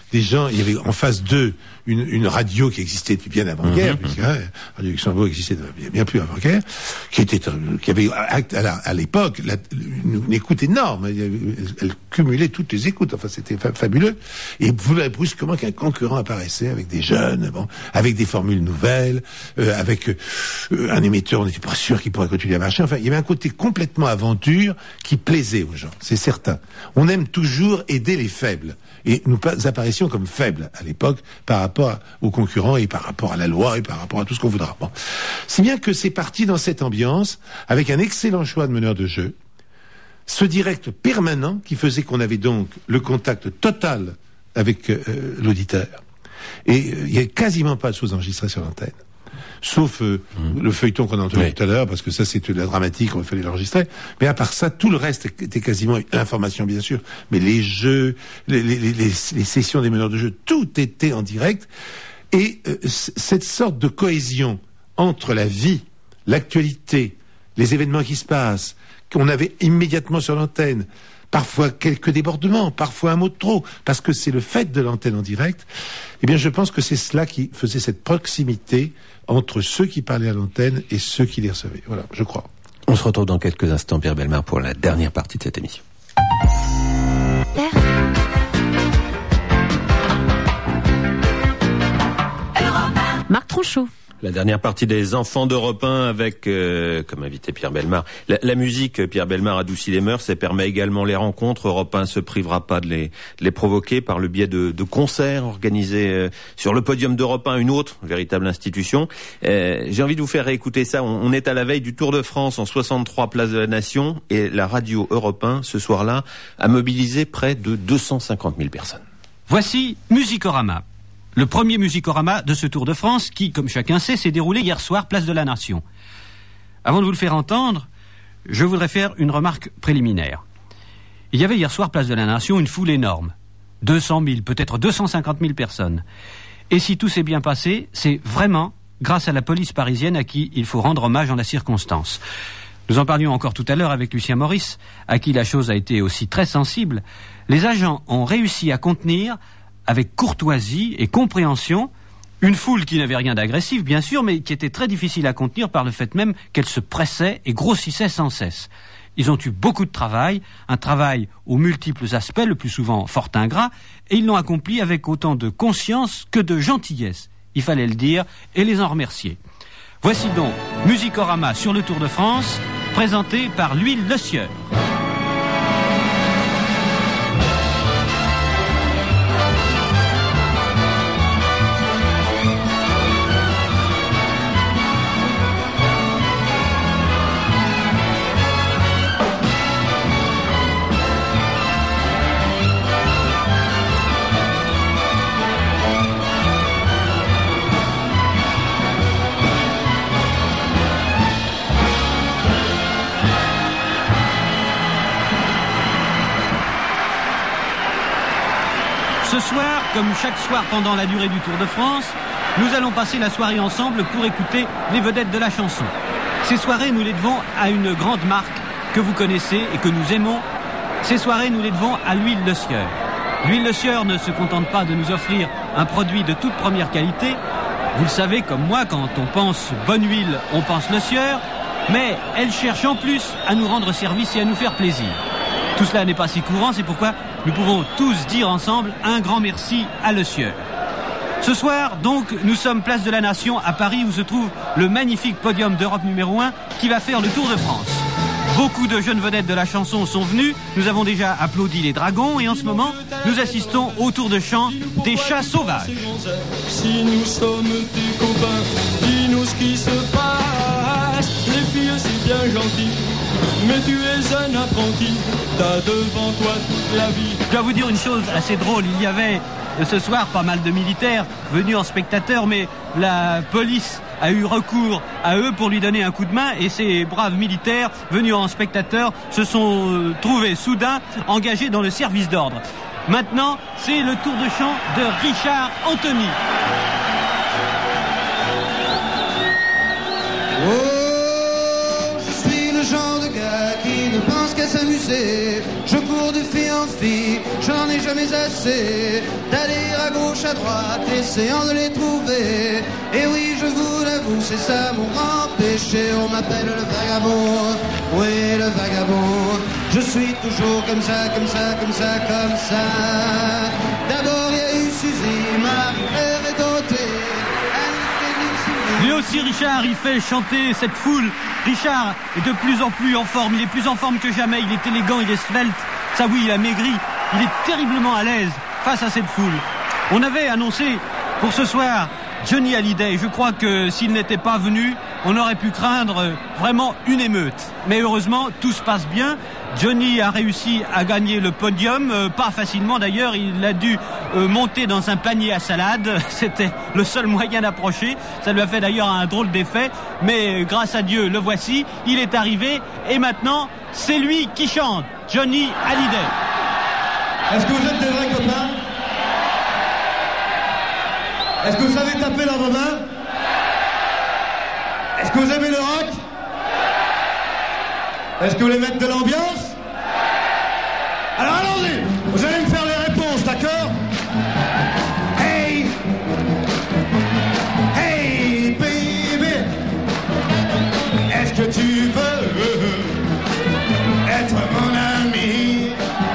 des gens, il y avait en face d'eux une, une radio qui existait depuis bien avant-guerre, mmh, puisque hein, Radio Luxembourg existait bien, bien plus avant-guerre, qui était, qui avait à, la, à l'époque la, une, une écoute énorme. Elle, elle cumulait toutes les écoutes. Enfin, c'était fa- fabuleux. Et voilà brusquement qu'un concurrent apparaissait avec des jeunes, bon, avec des formules nouvelles, euh, avec euh, un émetteur, on n'était pas sûr qu'il pourrait continuer à marcher. Enfin, il y avait un côté complètement aventure qui plaisait aux gens, c'est certain. On aime toujours aider les faibles. Et nous apparaissions comme faibles à l'époque par rapport aux concurrents et par rapport à la loi et par rapport à tout ce qu'on voudra. Bon. Si bien que c'est parti dans cette ambiance, avec un excellent choix de meneur de jeu, ce direct permanent qui faisait qu'on avait donc le contact total avec euh, l'auditeur. Et euh, il n'y a quasiment pas de choses enregistrées sur l'antenne. Sauf euh, mmh. le feuilleton qu'on a entendu oui. tout à l'heure, parce que ça c'est de la dramatique, il fallait l'enregistrer. Mais à part ça, tout le reste était quasiment l'information, bien sûr. Mais les jeux, les, les, les, les sessions des meneurs de jeu, tout était en direct. Et euh, cette sorte de cohésion entre la vie, l'actualité, les événements qui se passent, qu'on avait immédiatement sur l'antenne, parfois quelques débordements, parfois un mot de trop, parce que c'est le fait de l'antenne en direct, eh bien je pense que c'est cela qui faisait cette proximité entre ceux qui parlaient à l'antenne et ceux qui les recevaient. Voilà, je crois. On se retrouve dans quelques instants, Pierre Bellemare, pour la dernière partie de cette émission. Marc Tronchot. La dernière partie des Enfants d'Europe un avec, euh, comme invité Pierre Bellemare. La, la musique, Pierre Bellemare adoucit les mœurs et permet également les rencontres. Europe un se privera pas de les, de les provoquer par le biais de, de concerts organisés euh, sur le podium d'Europe un, une autre véritable institution. Euh, j'ai envie de vous faire réécouter ça. On, on est à la veille du Tour de France en soixante-trois Place de la Nation et la radio Europe un, ce soir-là, a mobilisé près de deux cent cinquante mille personnes. Voici Musicorama. Le premier Musicorama de ce Tour de France qui, comme chacun sait, s'est déroulé hier soir, Place de la Nation. Avant de vous le faire entendre, je voudrais faire une remarque préliminaire. Il y avait hier soir, Place de la Nation, une foule énorme. deux cent mille, peut-être deux cent cinquante mille personnes. Et si tout s'est bien passé, c'est vraiment grâce à la police parisienne à qui il faut rendre hommage en la circonstance. Nous en parlions encore tout à l'heure avec Lucien Maurice, à qui la chose a été aussi très sensible. Les agents ont réussi à contenir avec courtoisie et compréhension, une foule qui n'avait rien d'agressif, bien sûr, mais qui était très difficile à contenir par le fait même qu'elle se pressait et grossissait sans cesse. Ils ont eu beaucoup de travail, un travail aux multiples aspects, le plus souvent fort ingrat, et ils l'ont accompli avec autant de conscience que de gentillesse. Il fallait le dire et les en remercier. Voici donc Musicorama sur le Tour de France, présenté par l'huile Le Sieur. Ce soir, comme chaque soir pendant la durée du Tour de France, nous allons passer la soirée ensemble pour écouter les vedettes de la chanson. Ces soirées, nous les devons à une grande marque que vous connaissez et que nous aimons. Ces soirées, nous les devons à l'huile Le Sieur. L'huile Le Sieur ne se contente pas de nous offrir un produit de toute première qualité. Vous le savez comme moi, quand on pense bonne huile, on pense Le Sieur, mais elle cherche en plus à nous rendre service et à nous faire plaisir. Tout cela n'est pas si courant, c'est pourquoi nous pouvons tous dire ensemble un grand merci à Le Sieur. Ce soir, donc, nous sommes place de la Nation à Paris où se trouve le magnifique podium d'Europe numéro un qui va faire le Tour de France. Beaucoup de jeunes vedettes de la chanson sont venues, nous avons déjà applaudi les dragons et en ce moment, nous assistons au tour de chant des chats sauvages. Si nous sommes tes copains, dis-nous ce qui se passe. Les filles, c'est bien gentil, mais tu es un apprenti, t'as devant toi toute la vie. Je dois vous dire une chose assez drôle, il y avait ce soir pas mal de militaires venus en spectateurs, mais la police a eu recours à eux pour lui donner un coup de main et ces braves militaires venus en spectateurs se sont euh, trouvés soudain engagés dans le service d'ordre. Maintenant, c'est le tour de chant de Richard Anthony. Oh, je suis le genre de gars qui ne ne pense qu'à s'amuser. Je cours de fille en fille, j'en ai jamais assez d'aller à gauche, à droite, essayant de les trouver. Et oui, je vous l'avoue, c'est ça mon grand péché. On m'appelle le vagabond, oui, le vagabond. Je suis toujours comme ça, comme ça, comme ça, comme ça. D'abord il y a eu Suzy, Marie-Claire et Dorothée. Lui aussi, Richard, il fait chanter cette foule. Richard est de plus en plus en forme. Il est plus en forme que jamais. Il est élégant, il est svelte. Ça oui, il a maigri. Il est terriblement à l'aise face à cette foule. On avait annoncé pour ce soir Johnny Hallyday. Je crois que s'il n'était pas venu, on aurait pu craindre vraiment une émeute. Mais heureusement, tout se passe bien. Johnny a réussi à gagner le podium, euh, pas facilement d'ailleurs, il a dû euh, monter dans un panier à salade, c'était le seul moyen d'approcher, ça lui a fait d'ailleurs un drôle d'effet, mais euh, grâce à Dieu, le voici, il est arrivé, et maintenant, c'est lui qui chante, Johnny Hallyday. Est-ce que vous êtes des vrais copains? Est-ce que vous savez taper dans vos mains? Est-ce que vous aimez le rock? Est-ce que vous voulez mettre de l'ambiance? Alors allons-y, vous allez me faire les réponses, d'accord? Hey! Hey, baby! Est-ce que tu veux être mon ami?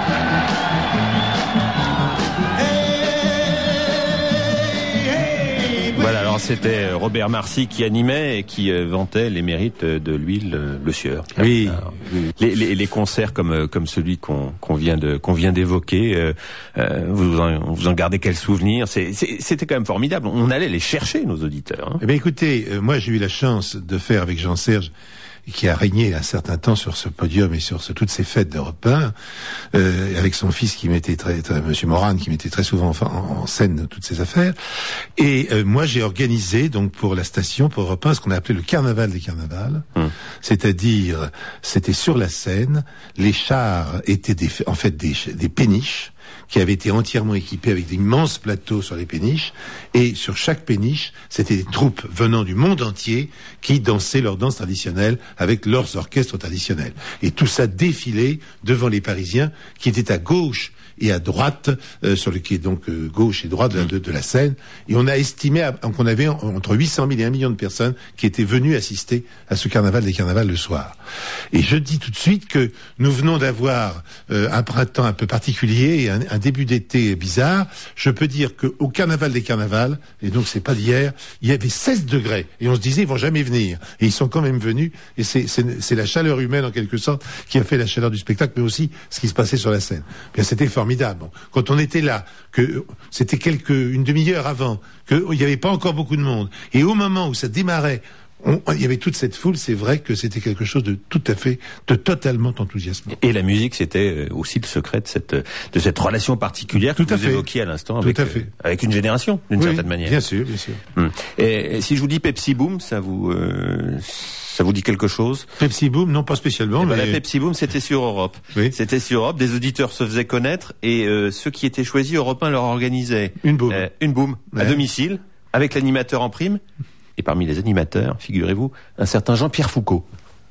Voilà, alors c'était Robert Marcy qui animait et qui euh, vantait les mérites de l'huile euh, Le Sieur. Oui. Alors, les, les, les concerts comme comme celui qu'on qu'on vient de qu'on vient d'évoquer, euh, euh, vous en vous en gardez quel souvenir? C'est, c'est, c'était quand même formidable. On allait les chercher, nos auditeurs. Hein. Eh bien, écoutez, euh, moi j'ai eu la chance de faire avec Jean-Serge, qui a régné un certain temps sur ce podium et sur ce, toutes ces fêtes d'Europe un, euh, avec son fils qui mettait très, très Monsieur Morane, qui mettait très souvent en, en scène toutes ces affaires. Et euh, moi, j'ai organisé donc pour la station, pour Europe un, ce qu'on a appelé le carnaval des carnavals, hum. c'est-à-dire c'était sur la scène, les chars étaient des, en fait des, des péniches qui avaient été entièrement équipés avec d'immenses plateaux sur les péniches, et sur chaque péniche, c'était des troupes venant du monde entier qui dansaient leurs danses traditionnelles avec leurs orchestres traditionnels. Et tout ça défilait devant les Parisiens qui étaient à gauche et à droite, euh, sur le quai donc euh, gauche et droite de la, de, de la Seine. Et on a estimé à, qu'on avait en, entre huit cent mille et un million de personnes qui étaient venues assister à ce carnaval des carnavals le soir. Et je dis tout de suite que nous venons d'avoir euh, un printemps un peu particulier et un, un début d'été bizarre. Je peux dire qu'au carnaval des carnavals, et donc c'est pas d'hier, il y avait seize degrés. Et on se disait, ils vont jamais venir. Et ils sont quand même venus. Et c'est, c'est, c'est la chaleur humaine, en quelque sorte, qui a fait la chaleur du spectacle, mais aussi ce qui se passait sur la scène. Bien, c'était formidable. Bon, quand on était là, que c'était quelques une demi-heure avant, qu'il n'y avait pas encore beaucoup de monde, et au moment où ça démarrait, on, il y avait toute cette foule. C'est vrai que c'était quelque chose de tout à fait, de totalement enthousiasmant. Et la musique, c'était aussi le secret de cette de cette relation particulière que tout vous évoquiez à l'instant avec tout à fait. Euh, avec une génération, d'une oui, certaine manière. Bien sûr, bien sûr. Hum. Et, et si je vous dis Pepsi Boom, ça vous euh, ça vous dit quelque chose? Pepsi Boom, non, pas spécialement. Eh ben, mais... La Pepsi Boom, c'était sur Europe. Oui. C'était sur Europe. Des auditeurs se faisaient connaître et euh, ceux qui étaient choisis, Europe un leur organisait une boom, euh, une boom ouais. à domicile avec l'animateur en prime. Et parmi les animateurs, figurez-vous, un certain Jean-Pierre Foucault.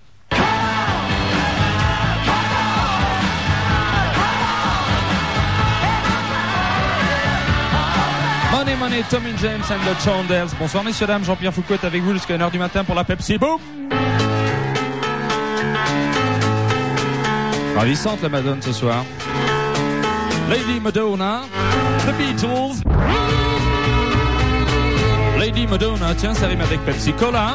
Money Money, Tommy James and the Chandels. Bonsoir messieurs, dames, Jean-Pierre Foucault est avec vous jusqu'à une heure du matin pour la Pepsi Boom. Ravissante la Madone ce soir. Lady Madonna, The Beatles. Lady Madonna, tiens, ça rime avec Pepsi Cola.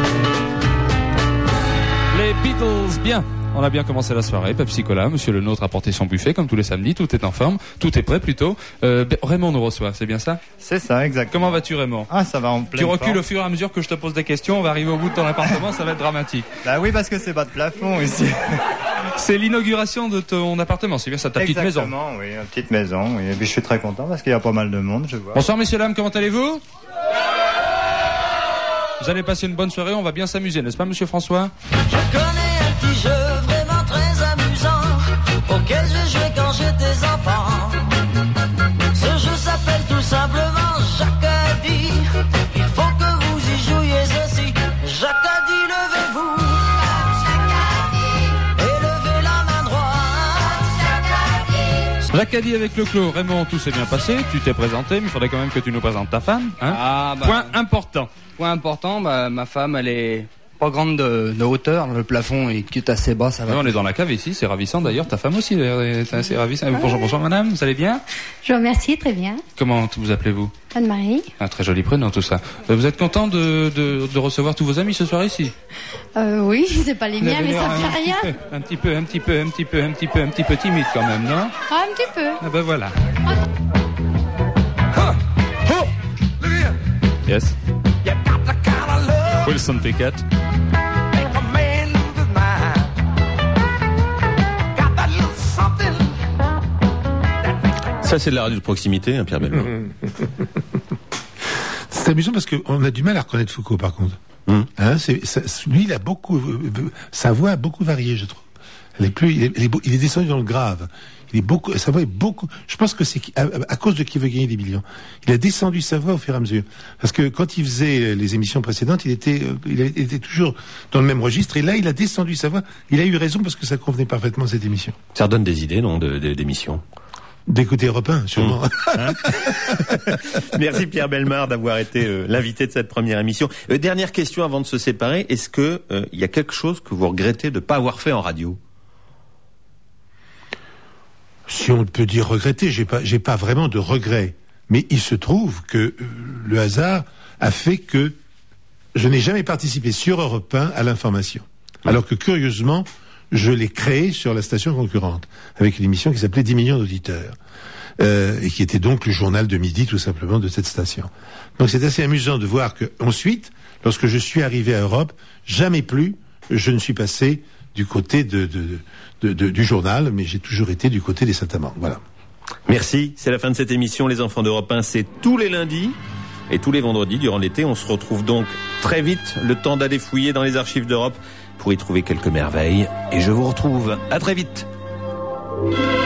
Les Beatles, bien. On a bien commencé la soirée, Pepsi Cola, monsieur le nôtre a porté son buffet comme tous les samedis, tout est en forme, tout est prêt plutôt. Euh, Raymond nous reçoit, c'est bien ça? C'est ça, exact. Comment vas-tu Raymond? Ah, ça va en pleine Tu recules forme. Au fur et à mesure que je te pose des questions, on va arriver au bout de ton appartement, ça va être dramatique. Bah oui, parce que c'est bas de plafond ici. C'est l'inauguration de ton appartement, c'est bien ça, ta petite maison? Exactement, oui, une petite maison, oui. Et puis je suis très content parce qu'il y a pas mal de monde, je vois. Bonsoir messieurs, dames, comment allez-vous? Vous allez passer une bonne soirée, on va bien s'amuser, n'est-ce pas monsieur François? Je connais un petit jeu vraiment très amusant auquel j'ai joué quand j'étais enfant. Ce jeu s'appelle tout simplement Jacques a dit. Il faut que vous y jouiez aussi. Jacques a dit, levez-vous et levez la L'Acadie avec le clos. Raymond, tout s'est bien passé. Tu t'es présenté, mais il faudrait quand même que tu nous présentes ta femme. Hein ah, bah, point important. Point important, bah, ma femme, elle est pas grande de, de hauteur. Le plafond est, qui est assez bas, ça va. Ouais, on est dans la cave ici, c'est ravissant d'ailleurs. Ta femme aussi, d'ailleurs, est assez ravissante. Ah, bonjour, bonjour madame, vous allez bien? Je vous remercie, très bien. Comment vous appelez-vous? Anne-Marie. Un très joli prénom tout ça. Euh, vous êtes content de, de, de recevoir tous vos amis ce soir ici? Euh, oui, c'est pas les miens, mais ça fait rien. Un petit peu, un petit peu, un petit peu, un petit peu, un petit peu timide quand même, non? Ah, un petit peu. Ah ben voilà. Yes. Wilson Pickett. Ça, c'est de la radio de proximité, hein, Pierre Bellemare. C'est amusant parce qu'on a du mal à reconnaître Foucault, par contre. Mmh. Hein, c'est, ça, lui, il a beaucoup, sa voix a beaucoup varié, je trouve. Elle est plus, il est, il est, il est descendu dans le grave. Il est beaucoup, sa voix est beaucoup. Je pense que c'est à, à cause de Qui veut gagner des millions. Il a descendu sa voix au fur et à mesure. Parce que quand il faisait les émissions précédentes, il était, il était toujours dans le même registre. Et là, il a descendu sa voix. Il a eu raison parce que ça convenait parfaitement à cette émission. Ça redonne des idées, non, de, de, d'émissions. D'écouter Europe un, sûrement. Mmh. Hein Merci Pierre Bellemare d'avoir été euh, l'invité de cette première émission. Euh, dernière question avant de se séparer. Est-ce que euh, il y a quelque chose que vous regrettez de ne pas avoir fait en radio? Si on peut dire regretter, j'ai pas, j'ai pas vraiment de regrets. Mais il se trouve que euh, le hasard a fait que je n'ai jamais participé sur Europe un à l'information. Alors que curieusement, je l'ai créé sur la station concurrente, avec une émission qui s'appelait dix millions d'auditeurs, euh, et qui était donc le journal de midi, tout simplement, de cette station. Donc c'est assez amusant de voir que, ensuite, lorsque je suis arrivé à Europe, jamais plus je ne suis passé du côté de, de, de, de du journal, mais j'ai toujours été du côté des Saint-Amand. Voilà. Merci, c'est la fin de cette émission. Les enfants d'Europe un, c'est tous les lundis et tous les vendredis durant l'été. On se retrouve donc très vite, le temps d'aller fouiller dans les archives d'Europe pour y trouver quelques merveilles. Et je vous retrouve à très vite.